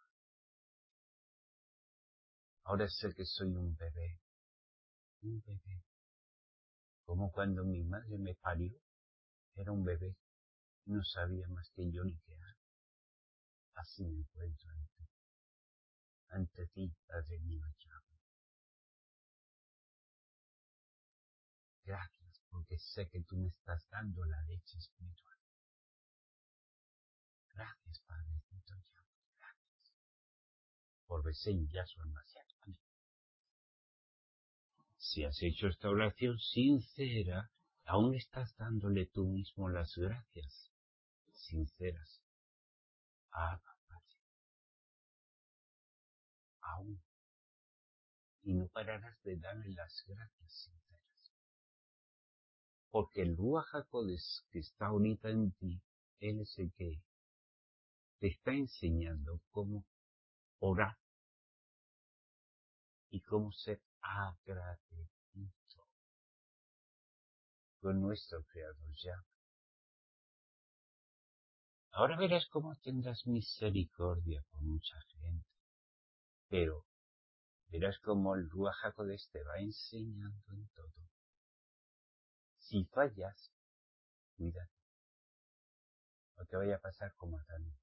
Ahora sé que soy un bebé. Como cuando mi madre me parió, era un bebé. No sabía más que yo ni qué hacer. Así me encuentro ante ti, Padre mío, Yahweh. Gracias, porque sé que tú me estás dando la leche espiritual. Gracias, Padre mío, Yahweh. Gracias por besar Yahshua Mashiach. Si has hecho esta oración sincera, aún estás dándole tú mismo las gracias sinceras. Abba, Padre, aún. Y no pararás de darle las gracias sinceras. Porque el Ruach HaKodesh que está ahorita en ti, Él es el que te está enseñando cómo orar y cómo ser agradecido con nuestro Creador Yahweh. Ahora verás cómo tendrás misericordia por mucha gente, pero verás cómo el Ruach HaKodesh te va enseñando en todo. Si fallas, cuídate, no te vaya a pasar como a Daniel.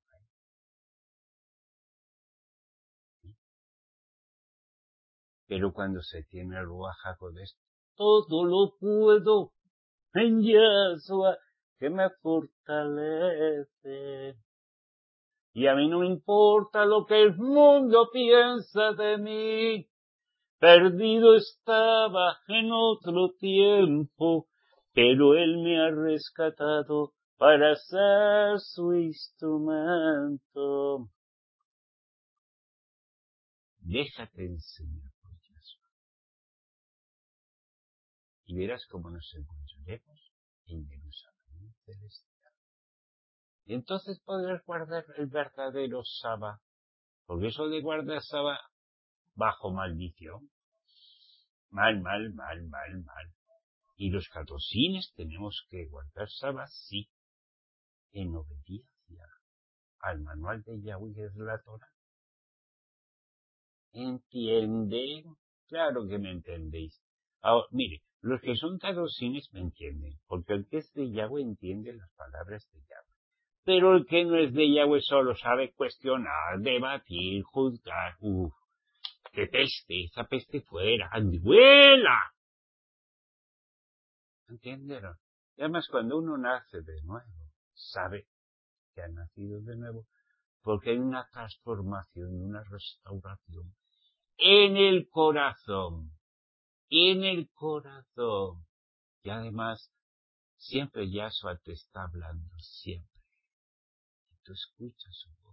¿Sí? Pero cuando se tiene el Ruach HaKodesh, todo lo puedo en Yahshua que me fortalece. Y a mí no me importa lo que el mundo piensa de mí. Perdido estaba en otro tiempo, pero Él me ha rescatado para ser su instrumento. Déjate enseñar por Yahshua. Y verás cómo nos encontraremos en Jerusalén celestial. Y entonces podrás guardar el verdadero Sabbat, porque eso de guardar Sabbat bajo maldición. Mal. Y los catorcines tenemos que guardar Sabbat, sí, en obediencia al manual de Yahweh, que es la Torah. ¿Entienden? Claro que me entendéis. Ahora, mire, los que son catorcines me entienden, porque el que es de Yahweh entiende las palabras de Yahweh. Pero el que no es de Yahweh solo sabe cuestionar, debatir, juzgar. ¡Qué peste! ¡Esa peste fuera! ¡Anduela! ¿Entendieron? Y además, cuando uno nace de nuevo, sabe que ha nacido de nuevo, porque hay una transformación y una restauración en el corazón. Y además, siempre Yahshua te está hablando, siempre. Y tú escuchas su voz.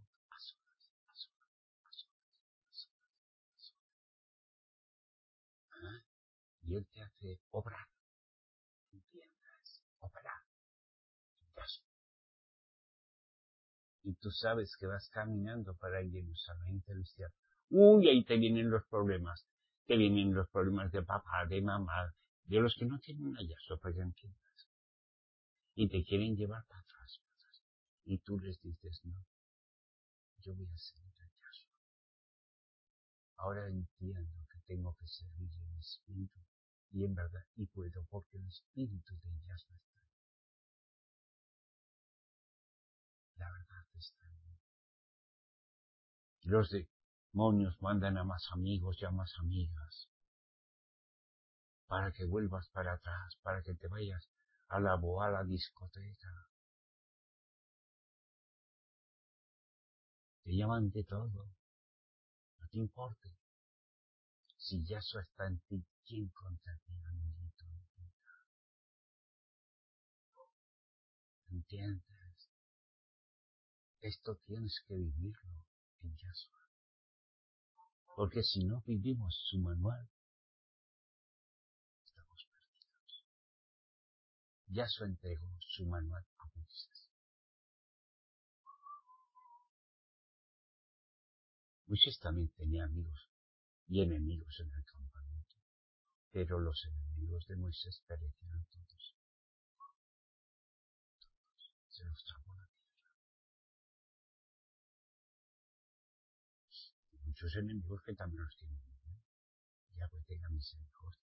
y Él te hace obrar. ¿Entiendes? Obrar. Y tú sabes que vas caminando para ir Jerusalén celestial. Uy, ahí te vienen los problemas. Te vienen los problemas de papá, de mamá, de los que no tienen a Yahshua para que entiendas. Y te quieren llevar para atrás. Y tú les dices, no, yo voy a seguir a Yahshua. Ahora entiendo que tengo que servir en espíritu y en verdad, y puedo porque el espíritu de Yahshua está en mí. La verdad está en mí. Los demonios mandan a más amigos y a más amigas para que vuelvas para atrás, para que te vayas a la boa, a la discoteca. Te llaman de todo. No te importe. Si Yahshua está en ti, ¿quién contra ti, amiguito? ¿Entiendes? Esto tienes que vivirlo en Yahshua. Porque si no vivimos su manual, estamos perdidos. Yahshua entregó su manual a Moisés. Moisés también tenía amigos y enemigos en el campamento, pero los enemigos de Moisés perecieron todos. Se los tragó la tierra. Y muchos enemigos que también los tienen. Yahweh tenga misericordia.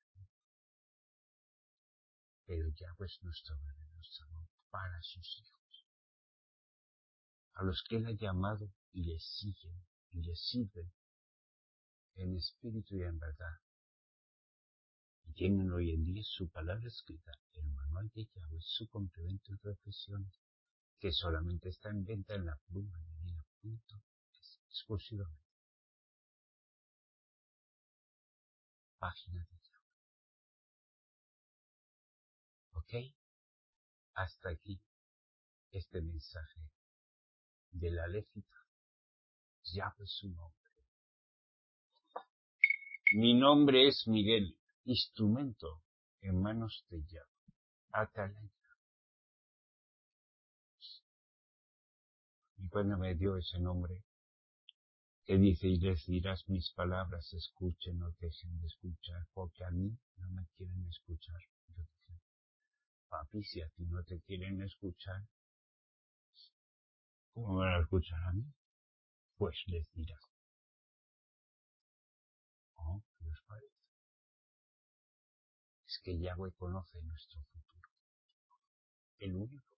Pero Yahweh es nuestro verdadero amor para sus hijos, a los que Él ha llamado y les siguen y les sirven en espíritu y en verdad. Y tienen hoy en día su palabra escrita, el manual de Yahweh, su complemento y reflexiones, que solamente está en venta en la pluma divina.es, exclusivamente. Página de Yahweh. ¿Ok? Hasta aquí este mensaje de la Léfita. Yahweh es su nombre. Mi nombre es Miguel, instrumento en manos de Yahweh. Atalaya. Y cuando me dio ese nombre, que dice, y les dirás mis palabras, escuchen o dejen de escuchar, porque a mí no me quieren escuchar. Yo dije, papi, si a ti no te quieren escuchar, ¿cómo me van a escuchar a mí? Pues les dirás. ¿Oh? ¿Qué os parece? Es que Yahweh conoce nuestro futuro. El único.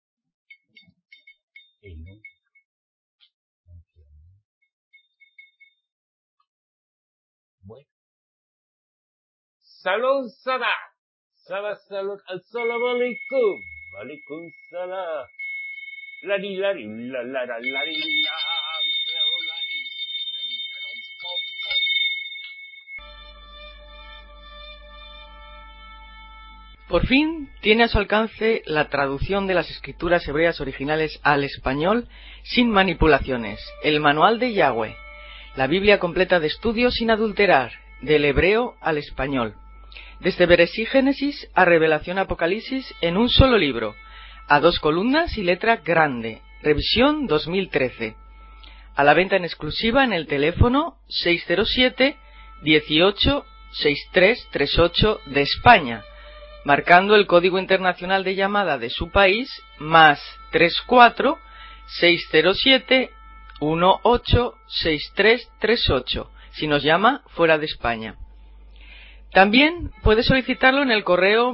El único. Bueno. Salud, Sada. Sada, salud. Assalamu alaikum. Alaikum salam. Lari, lari, la, la, la, lari, la, Por fin tiene a su alcance la traducción de las escrituras hebreas originales al español sin manipulaciones, el Manual de Yahweh, la Biblia completa de estudio sin adulterar, del hebreo al español, desde Bereshit Génesis a Revelación Apocalipsis en un solo libro, a 2 columnas y letra grande, revisión 2013, a la venta en exclusiva en el teléfono 607 18 6338 de España, marcando el código internacional de llamada de su país, más 34 607 18 6338, si nos llama fuera de España. También puede solicitarlo en el correo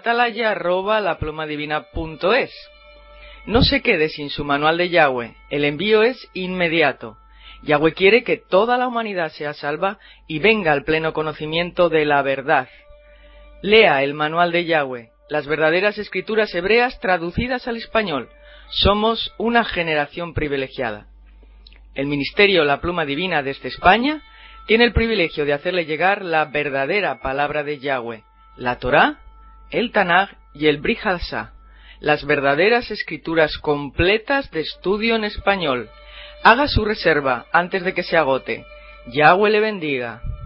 miguelatalaya@laplumadivina.es. No se quede sin su manual de Yahweh, el envío es inmediato. Yahweh quiere que toda la humanidad sea salva y venga al pleno conocimiento de la verdad. Lea el manual de Yahweh, las verdaderas escrituras hebreas traducidas al español. Somos una generación privilegiada. El Ministerio La Pluma Divina desde España tiene el privilegio de hacerle llegar la verdadera palabra de Yahweh, la Torá, el Tanaj y el Brit Hadashah, las verdaderas escrituras completas de estudio en español. Haga su reserva antes de que se agote. Yahweh le bendiga.